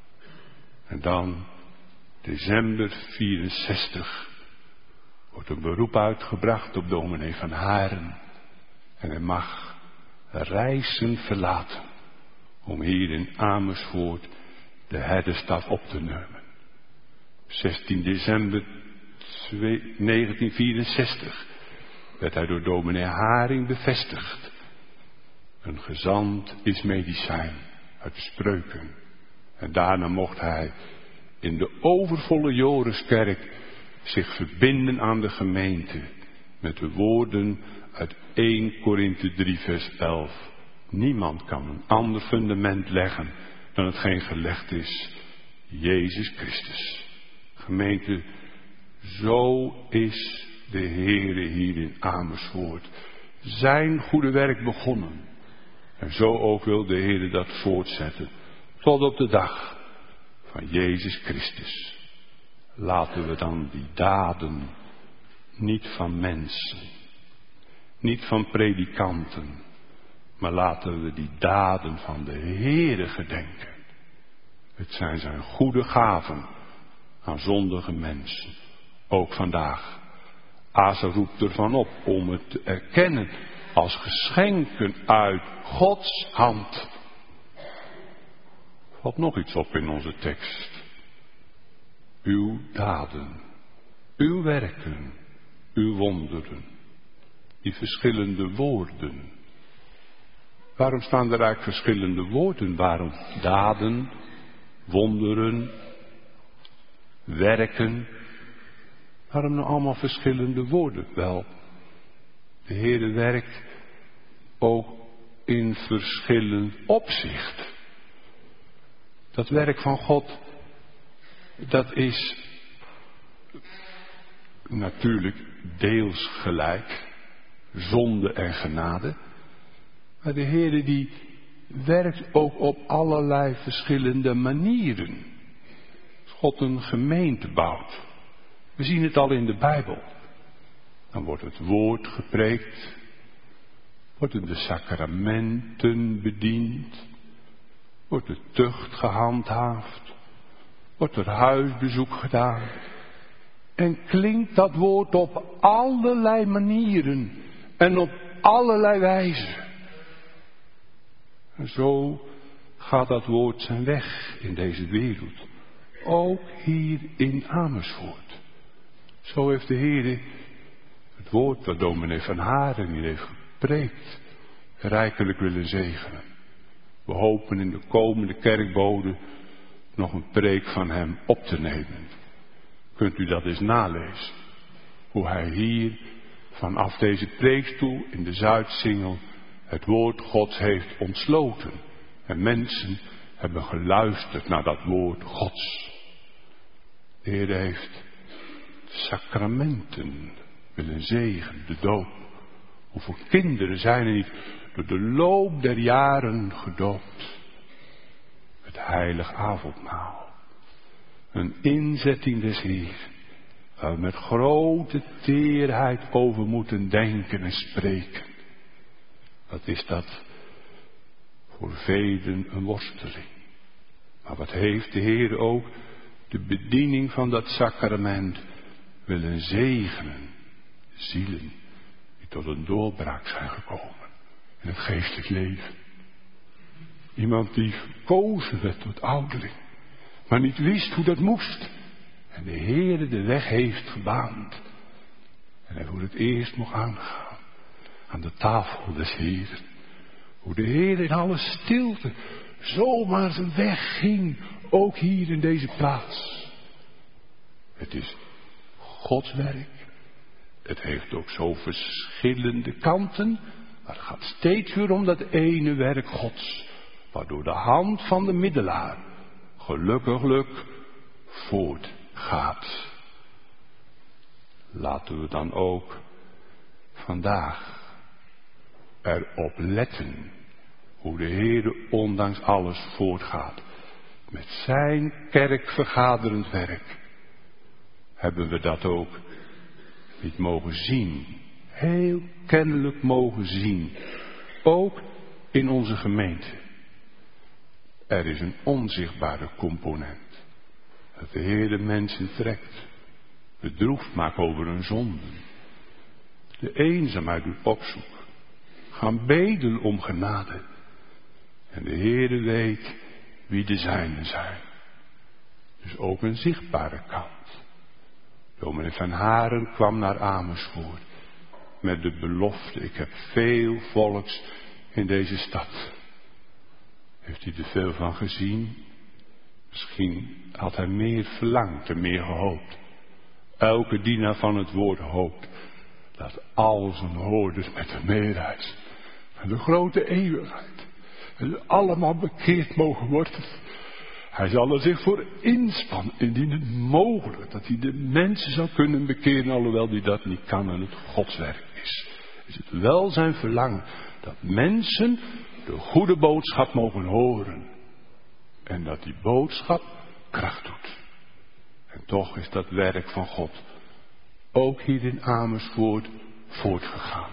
En dan, december vierenzestig, wordt een beroep uitgebracht op dominee van Haren. En hij mag reizen verlaten. Om hier in Amersfoort de herderstaf op te nemen. zestien december negentien vierenzestig werd hij door dominee Haring bevestigd. Een gezant is medicijn uit de Spreuken. En daarna mocht hij in de overvolle Joriskerk zich verbinden aan de gemeente met de woorden uit Eerste Korinthe drie vers elf. Niemand kan een ander fundament leggen dan hetgeen gelegd is, Jezus Christus. Gemeente, zo is de Heere hier in Amersfoort zijn goede werk begonnen. En zo ook wil de Heere dat voortzetten tot op de dag van Jezus Christus. Laten we dan die daden niet van mensen, niet van predikanten, maar laten we die daden van de Heere gedenken. Het zijn zijn goede gaven aan zondige mensen, ook vandaag. Asa roept ervan op om het te erkennen als geschenken uit Gods hand. Er valt nog iets op in onze tekst. Uw daden, uw werken, uw wonderen. Die verschillende woorden. Waarom staan er eigenlijk verschillende woorden? Waarom daden, wonderen, werken? Waarom nou allemaal verschillende woorden? Wel, de Heere werkt ook in verschillend opzicht. Dat werk van God, dat is natuurlijk deels gelijk, zonde en genade. Maar de Heere die werkt ook op allerlei verschillende manieren. Als God een gemeente bouwt. We zien het al in de Bijbel. Dan wordt het woord gepreekt. Worden de sacramenten bediend. Wordt de tucht gehandhaafd. Wordt er huisbezoek gedaan. En klinkt dat woord op allerlei manieren. En op allerlei wijzen. En zo gaat dat woord zijn weg in deze wereld. Ook hier in Amersfoort. Zo heeft de Heer het woord dat dominee Van Haren hier heeft gepreekt, rijkelijk willen zegenen. We hopen in de komende kerkbode nog een preek van hem op te nemen. Kunt u dat eens nalezen. Hoe hij hier vanaf deze preekstoel in de Zuidsingel het woord Gods heeft ontsloten. En mensen hebben geluisterd naar dat woord Gods. De Heer heeft sacramenten willen zegenen, de doop. Hoeveel kinderen zijn er niet door de loop der jaren gedoopt. Het heilig avondmaal. Een inzetting des Heer. Waar we met grote teerheid over moeten denken en spreken. Wat is dat voor velen een worsteling. Maar wat heeft de Heer ook de bediening van dat sacrament willen zegenen. Zielen die tot een doorbraak zijn gekomen in het geestelijk leven. Iemand die gekozen werd tot ouderling, maar niet wist hoe dat moest. En de Heere de weg heeft gebaand. En hij voor het eerst mocht aangaan aan de tafel des Heeren. Hoe de Heer in alle stilte zomaar zijn weg ging, ook hier in deze plaats. Het is Gods werk. Het heeft ook zo verschillende kanten. Maar het gaat steeds weer om dat ene werk Gods. Waardoor de hand van de middelaar gelukkiglijk voortgaat. Laten we dan ook vandaag erop letten hoe de Heer ondanks alles voortgaat. Met zijn kerkvergaderend werk hebben we dat ook niet mogen zien. Heel kennelijk mogen zien. Ook in onze gemeente. Er is een onzichtbare component. Dat de Heer de mensen trekt. Bedroefd maakt over hun zonden. De eenzaamheid doet opzoek. Gaan bedelen om genade. En de Heer weet wie de zijnen zijn. Dus ook een zichtbare kant. Dominee Van Haren kwam naar Amersfoort. met de belofte. Ik heb veel volks in deze stad. Heeft hij er veel van gezien? Misschien had hij meer verlangd en meer gehoopt. Elke dienaar van het woord hoopt dat al zijn hoorders met hem meereizen. En de grote eeuwigheid. En ze allemaal bekeerd mogen worden. Hij zal er zich voor inspannen, indien het mogelijk, dat hij de mensen zou kunnen bekeren, alhoewel hij dat niet kan en het Godswerk is. Is het wel zijn verlangen dat mensen de goede boodschap mogen horen. En dat die boodschap kracht doet. En toch is dat werk van God ook hier in Amersfoort voortgegaan.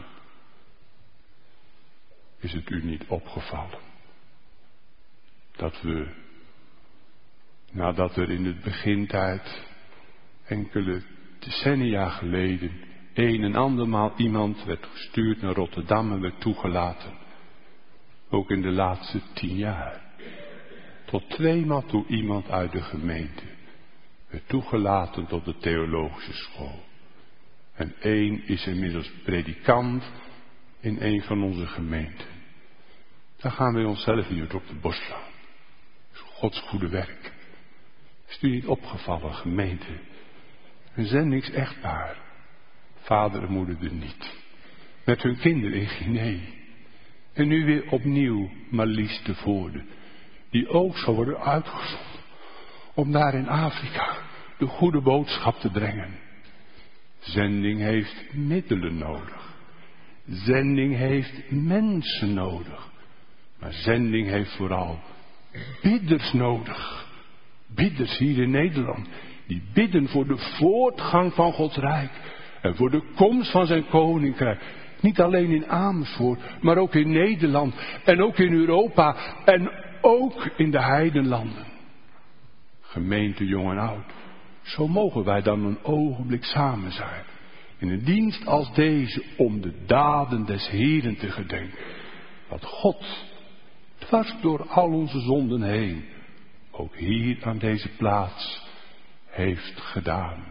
Is het u niet opgevallen dat we, nadat er in het begintijd enkele decennia geleden een en andermaal iemand werd gestuurd naar Rotterdam en werd toegelaten, ook in de laatste tien jaar, tot tweemaal toe iemand uit de gemeente werd toegelaten tot de theologische school. En één is inmiddels predikant in een van onze gemeenten. Daar gaan wij onszelf hier op de borst slaan. Dat is Gods goede werk. Is u niet opgevallen, gemeente? Een zendingsechtpaar, vader en moeder er niet, met hun kinderen in Guinea. En nu weer opnieuw Marlies de Voorde, die ook zal worden uitgezonden om daar in Afrika de goede boodschap te brengen. Zending heeft middelen nodig. Zending heeft mensen nodig. Maar zending heeft vooral bidders nodig. Bidders hier in Nederland. Die bidden voor de voortgang van Gods Rijk. En voor de komst van zijn koninkrijk. Niet alleen in Amersfoort, maar ook in Nederland. En ook in Europa. En ook in de heidenlanden. Gemeente jong en oud. Zo mogen wij dan een ogenblik samen zijn. In een dienst als deze om de daden des Heeren te gedenken. Wat God, dwars door al onze zonden heen, ook hier aan deze plaats heeft gedaan.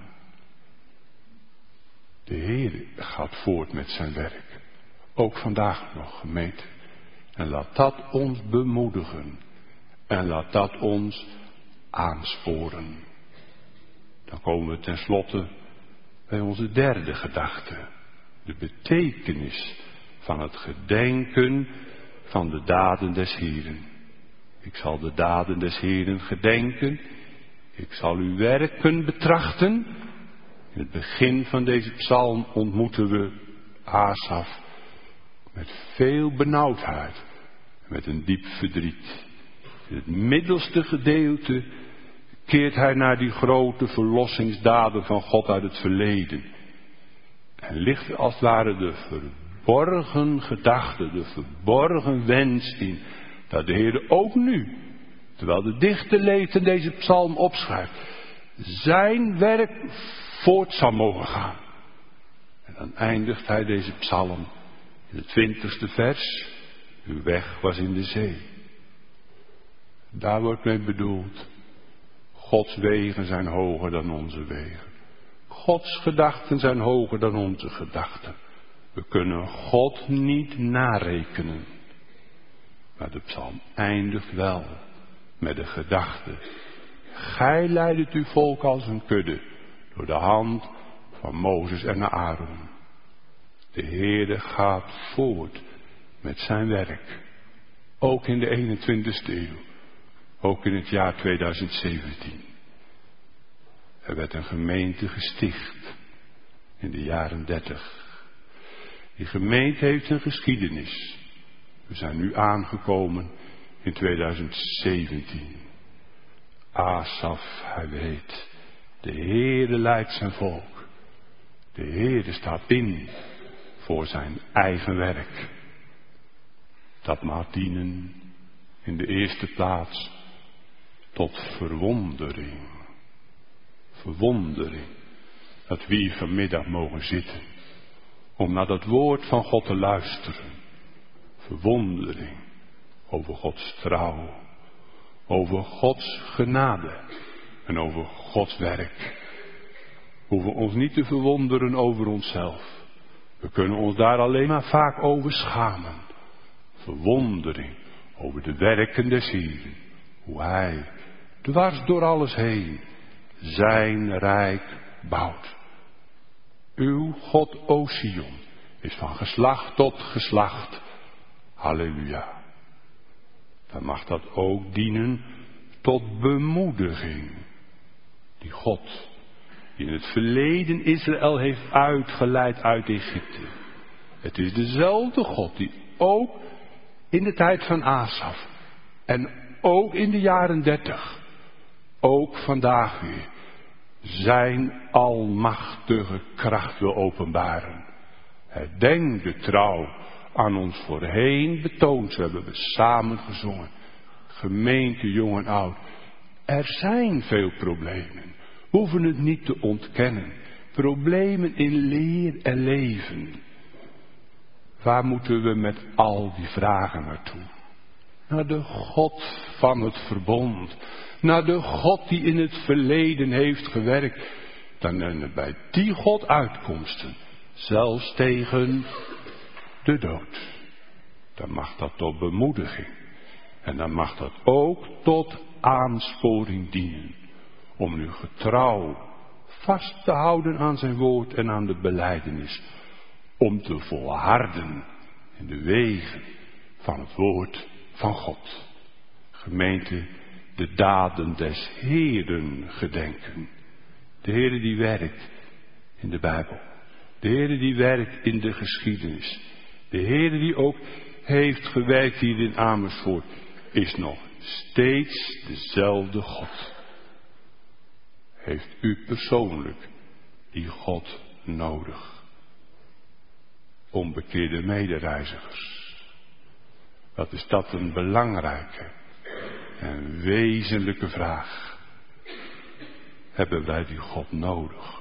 De Heer gaat voort met zijn werk. Ook vandaag nog, gemeente. En laat dat ons bemoedigen. En laat dat ons aansporen. Dan komen we tenslotte bij onze derde gedachte. De betekenis van het gedenken van de daden des Heeren. Ik zal de daden des Heeren gedenken. Ik zal uw werken betrachten. In het begin van deze psalm ontmoeten we Asaf met veel benauwdheid. Met een diep verdriet. In het middelste gedeelte keert hij naar die grote verlossingsdaden van God uit het verleden. En ligt als het ware de verborgen gedachte, de verborgen wens in, dat de Heer ook nu, terwijl de dichter leeft en deze psalm opschrijft, zijn werk voort zal mogen gaan. En dan eindigt hij deze psalm in het twintigste vers. Uw weg was in de zee. Daar wordt mee bedoeld. Gods wegen zijn hoger dan onze wegen. Gods gedachten zijn hoger dan onze gedachten. We kunnen God niet narekenen. Maar de psalm eindigt wel met de gedachte. Gij leidet uw volk als een kudde door de hand van Mozes en Aaron. De Heere gaat voort met zijn werk. Ook in de eenentwintigste eeuw. Ook in het jaar tweeduizend zeventien. Er werd een gemeente gesticht in de jaren dertig. Die gemeente heeft een geschiedenis. We zijn nu aangekomen in tweeduizend zeventien. Asaf, hij weet, de Heere leidt zijn volk. De Heere staat in voor zijn eigen werk. Dat mag dienen in de eerste plaats tot verwondering. Verwondering dat we hier vanmiddag mogen zitten om naar dat woord van God te luisteren. Verwondering over Gods trouw, over Gods genade en over Gods werk. We hoeven ons niet te verwonderen over onszelf. We kunnen ons daar alleen maar vaak over schamen. Verwondering over de werken des Heeren. Hoe Hij, dwars door alles heen, zijn rijk bouwt. Uw God, o Sion, is van geslacht tot geslacht. Halleluja. Dan mag dat ook dienen tot bemoediging. Die God, die in het verleden Israël heeft uitgeleid uit Egypte. Het is dezelfde God die ook in de tijd van Asaf en ook in de jaren dertig, ook vandaag weer, zijn almachtige kracht wil openbaren. Herdenk de trouw aan ons voorheen betoond. Zo hebben we samen gezongen. Gemeente, jong en oud. Er zijn veel problemen. We hoeven het niet te ontkennen. Problemen in leer en leven. Waar moeten we met al die vragen naartoe? Naar de God van het verbond. Naar de God die in het verleden heeft gewerkt. Dan zijn er bij die God uitkomsten. Zelfs tegen de dood. Dan mag dat tot bemoediging. En dan mag dat ook tot aansporing dienen. Om nu getrouw vast te houden aan zijn woord en aan de belijdenis. Om te volharden in de wegen van het woord van God. Gemeente, de daden des Heeren gedenken. De Heere die werkt in de Bijbel. De Heere die werkt in de geschiedenis. De Heere die ook heeft gewerkt hier in Amersfoort, is nog steeds dezelfde God. Heeft u persoonlijk die God nodig? Onbekeerde medereizigers. Wat is dat een belangrijke en wezenlijke vraag. Hebben wij die God nodig?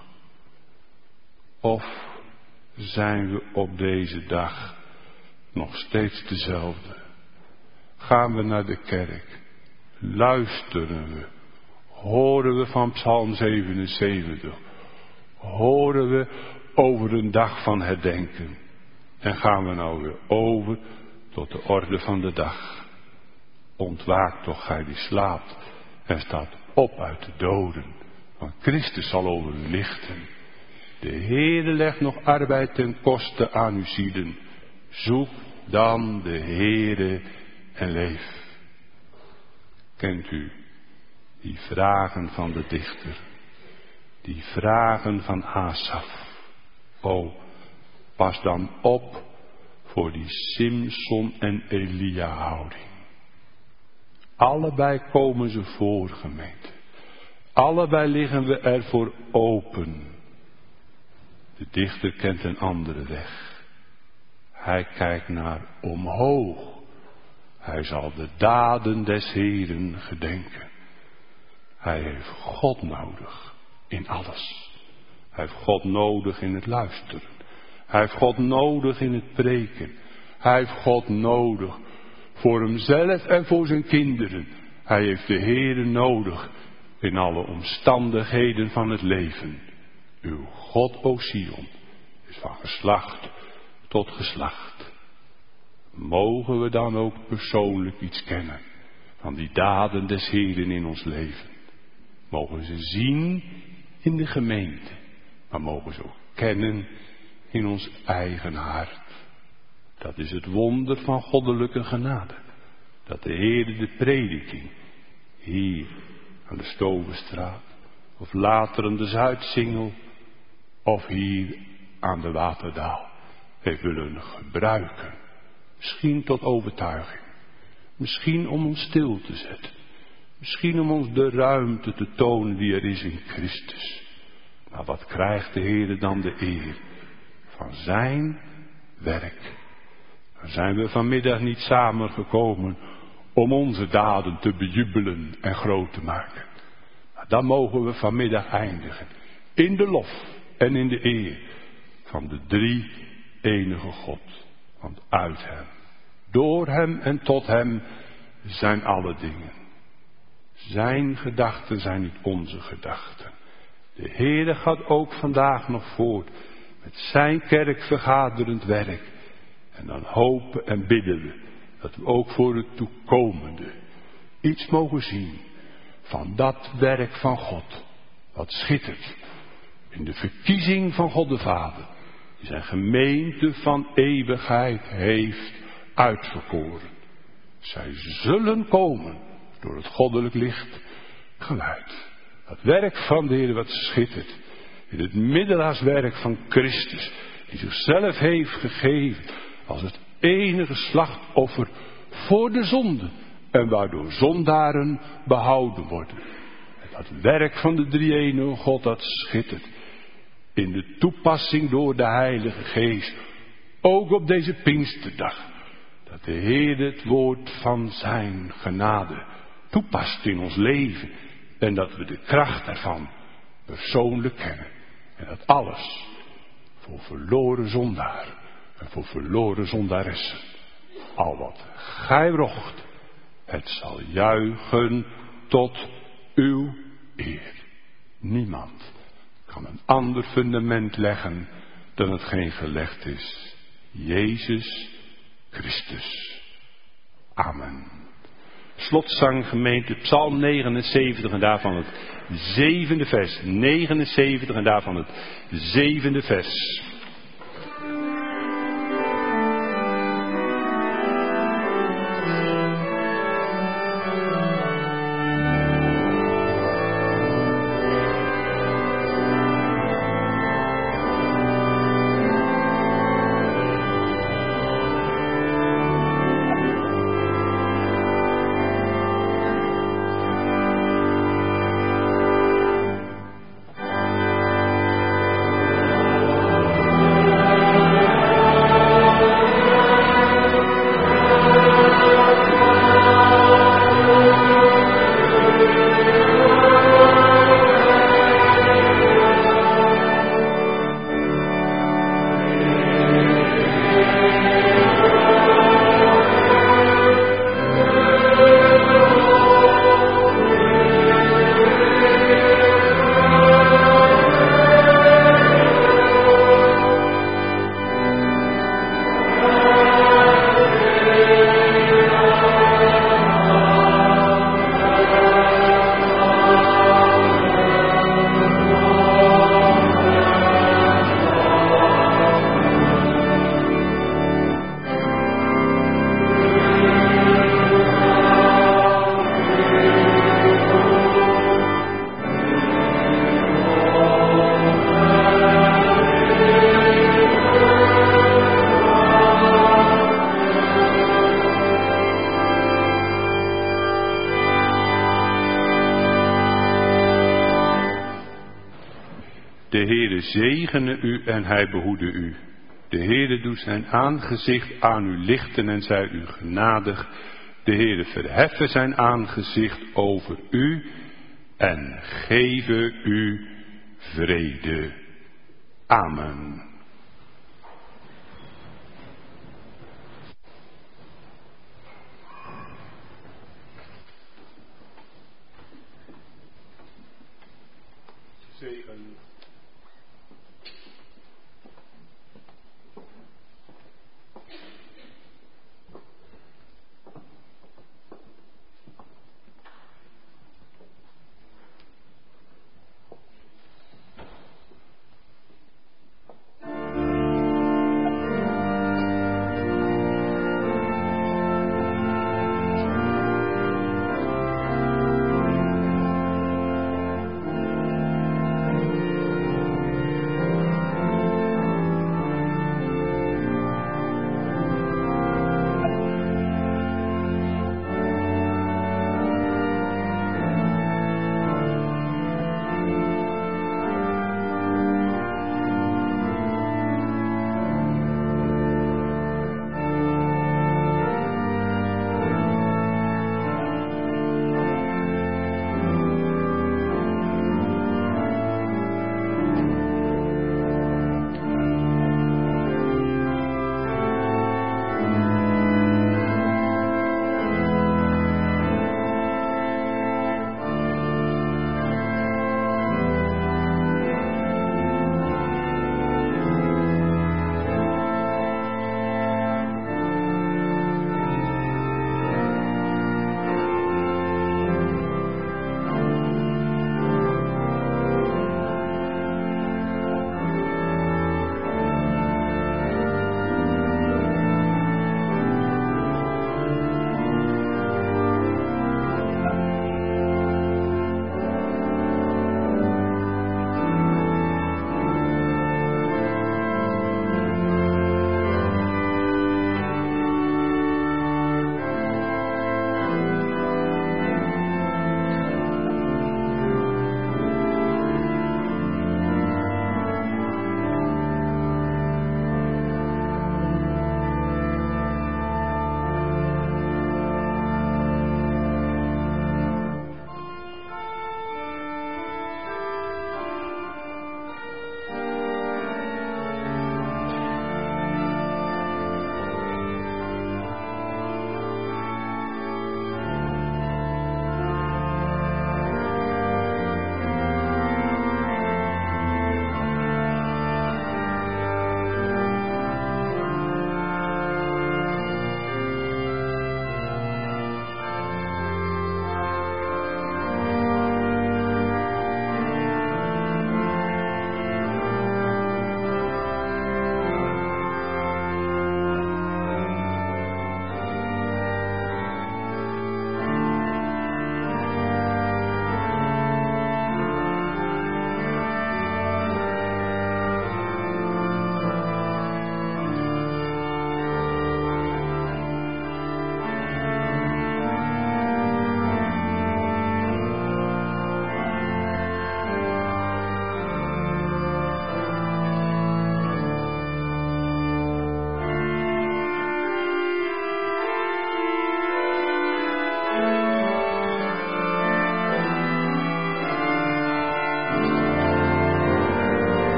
Of zijn we op deze dag nog steeds dezelfde? Gaan we naar de kerk? Luisteren we? Horen we van Psalm zevenenzeventig? Horen we over een dag van herdenken? En gaan we nou weer over tot de orde van de dag? Ontwaakt toch gij die slaapt en staat op uit de doden. Want Christus zal over u lichten. De Heere legt nog arbeid ten koste aan uw zielen. Zoek dan de Heere en leef. Kent u die vragen van de dichter? Die vragen van Asaf. O, pas dan op voor die Simson en Elia houding. Allebei komen ze voor, gemeente. Allebei liggen we ervoor open. De dichter kent een andere weg. Hij kijkt naar omhoog. Hij zal de daden des Heeren gedenken. Hij heeft God nodig in alles. Hij heeft God nodig in het luisteren. Hij heeft God nodig in het preken. Hij heeft God nodig voor hemzelf en voor zijn kinderen. Hij heeft de Heere nodig in alle omstandigheden van het leven. Uw God, o Sion, is van geslacht tot geslacht. Mogen we dan ook persoonlijk iets kennen van die daden des Heeren in ons leven. Mogen we ze zien in de gemeente, maar mogen ze ook kennen in ons eigen hart. Dat is het wonder van goddelijke genade. Dat de Heere de prediking hier aan de Stovenstraat, of later aan de Zuidsingel, of hier aan de Waterdaal heeft willen gebruiken. Misschien tot overtuiging. Misschien om ons stil te zetten. Misschien om ons de ruimte te tonen die er is in Christus. Maar wat krijgt de Heere dan de eer? Van zijn werk. Dan zijn we vanmiddag niet samengekomen om onze daden te bejubelen en groot te maken. Maar dan mogen we vanmiddag eindigen. In de lof en in de eer van de drie enige God. Want uit hem, door hem en tot hem zijn alle dingen. Zijn gedachten zijn niet onze gedachten. De Heere gaat ook vandaag nog voort met zijn kerk vergaderend werk. En dan hopen en bidden we dat we ook voor het toekomende iets mogen zien van dat werk van God, wat schittert in de verkiezing van God de Vader, die zijn gemeente van eeuwigheid heeft uitverkoren. Zij zullen komen door het goddelijk licht geluid. Dat werk van de Heer wat schittert in het middelaarswerk van Christus, die zichzelf heeft gegeven als het enige slachtoffer voor de zonde en waardoor zondaren behouden worden. En dat werk van de drie-enige God dat schittert in de toepassing door de Heilige Geest, ook op deze Pinksterdag, dat de Heer het woord van zijn genade toepast in ons leven en dat we de kracht ervan persoonlijk kennen. En dat alles voor verloren zondaren en voor verloren zondaressen, al wat gij wrocht, het zal juichen tot uw eer. Niemand kan een ander fundament leggen dan hetgeen gelegd is. Jezus Christus. Amen. Slotzang gemeente, Psalm negenenzeventig en daarvan het zevende vers. negenenzeventig en daarvan het zevende vers. De Heere zegene u en hij behoede u. De Heere doet zijn aangezicht aan u lichten en zij u genadig. De Heere verheffen zijn aangezicht over u en geven u vrede. Amen.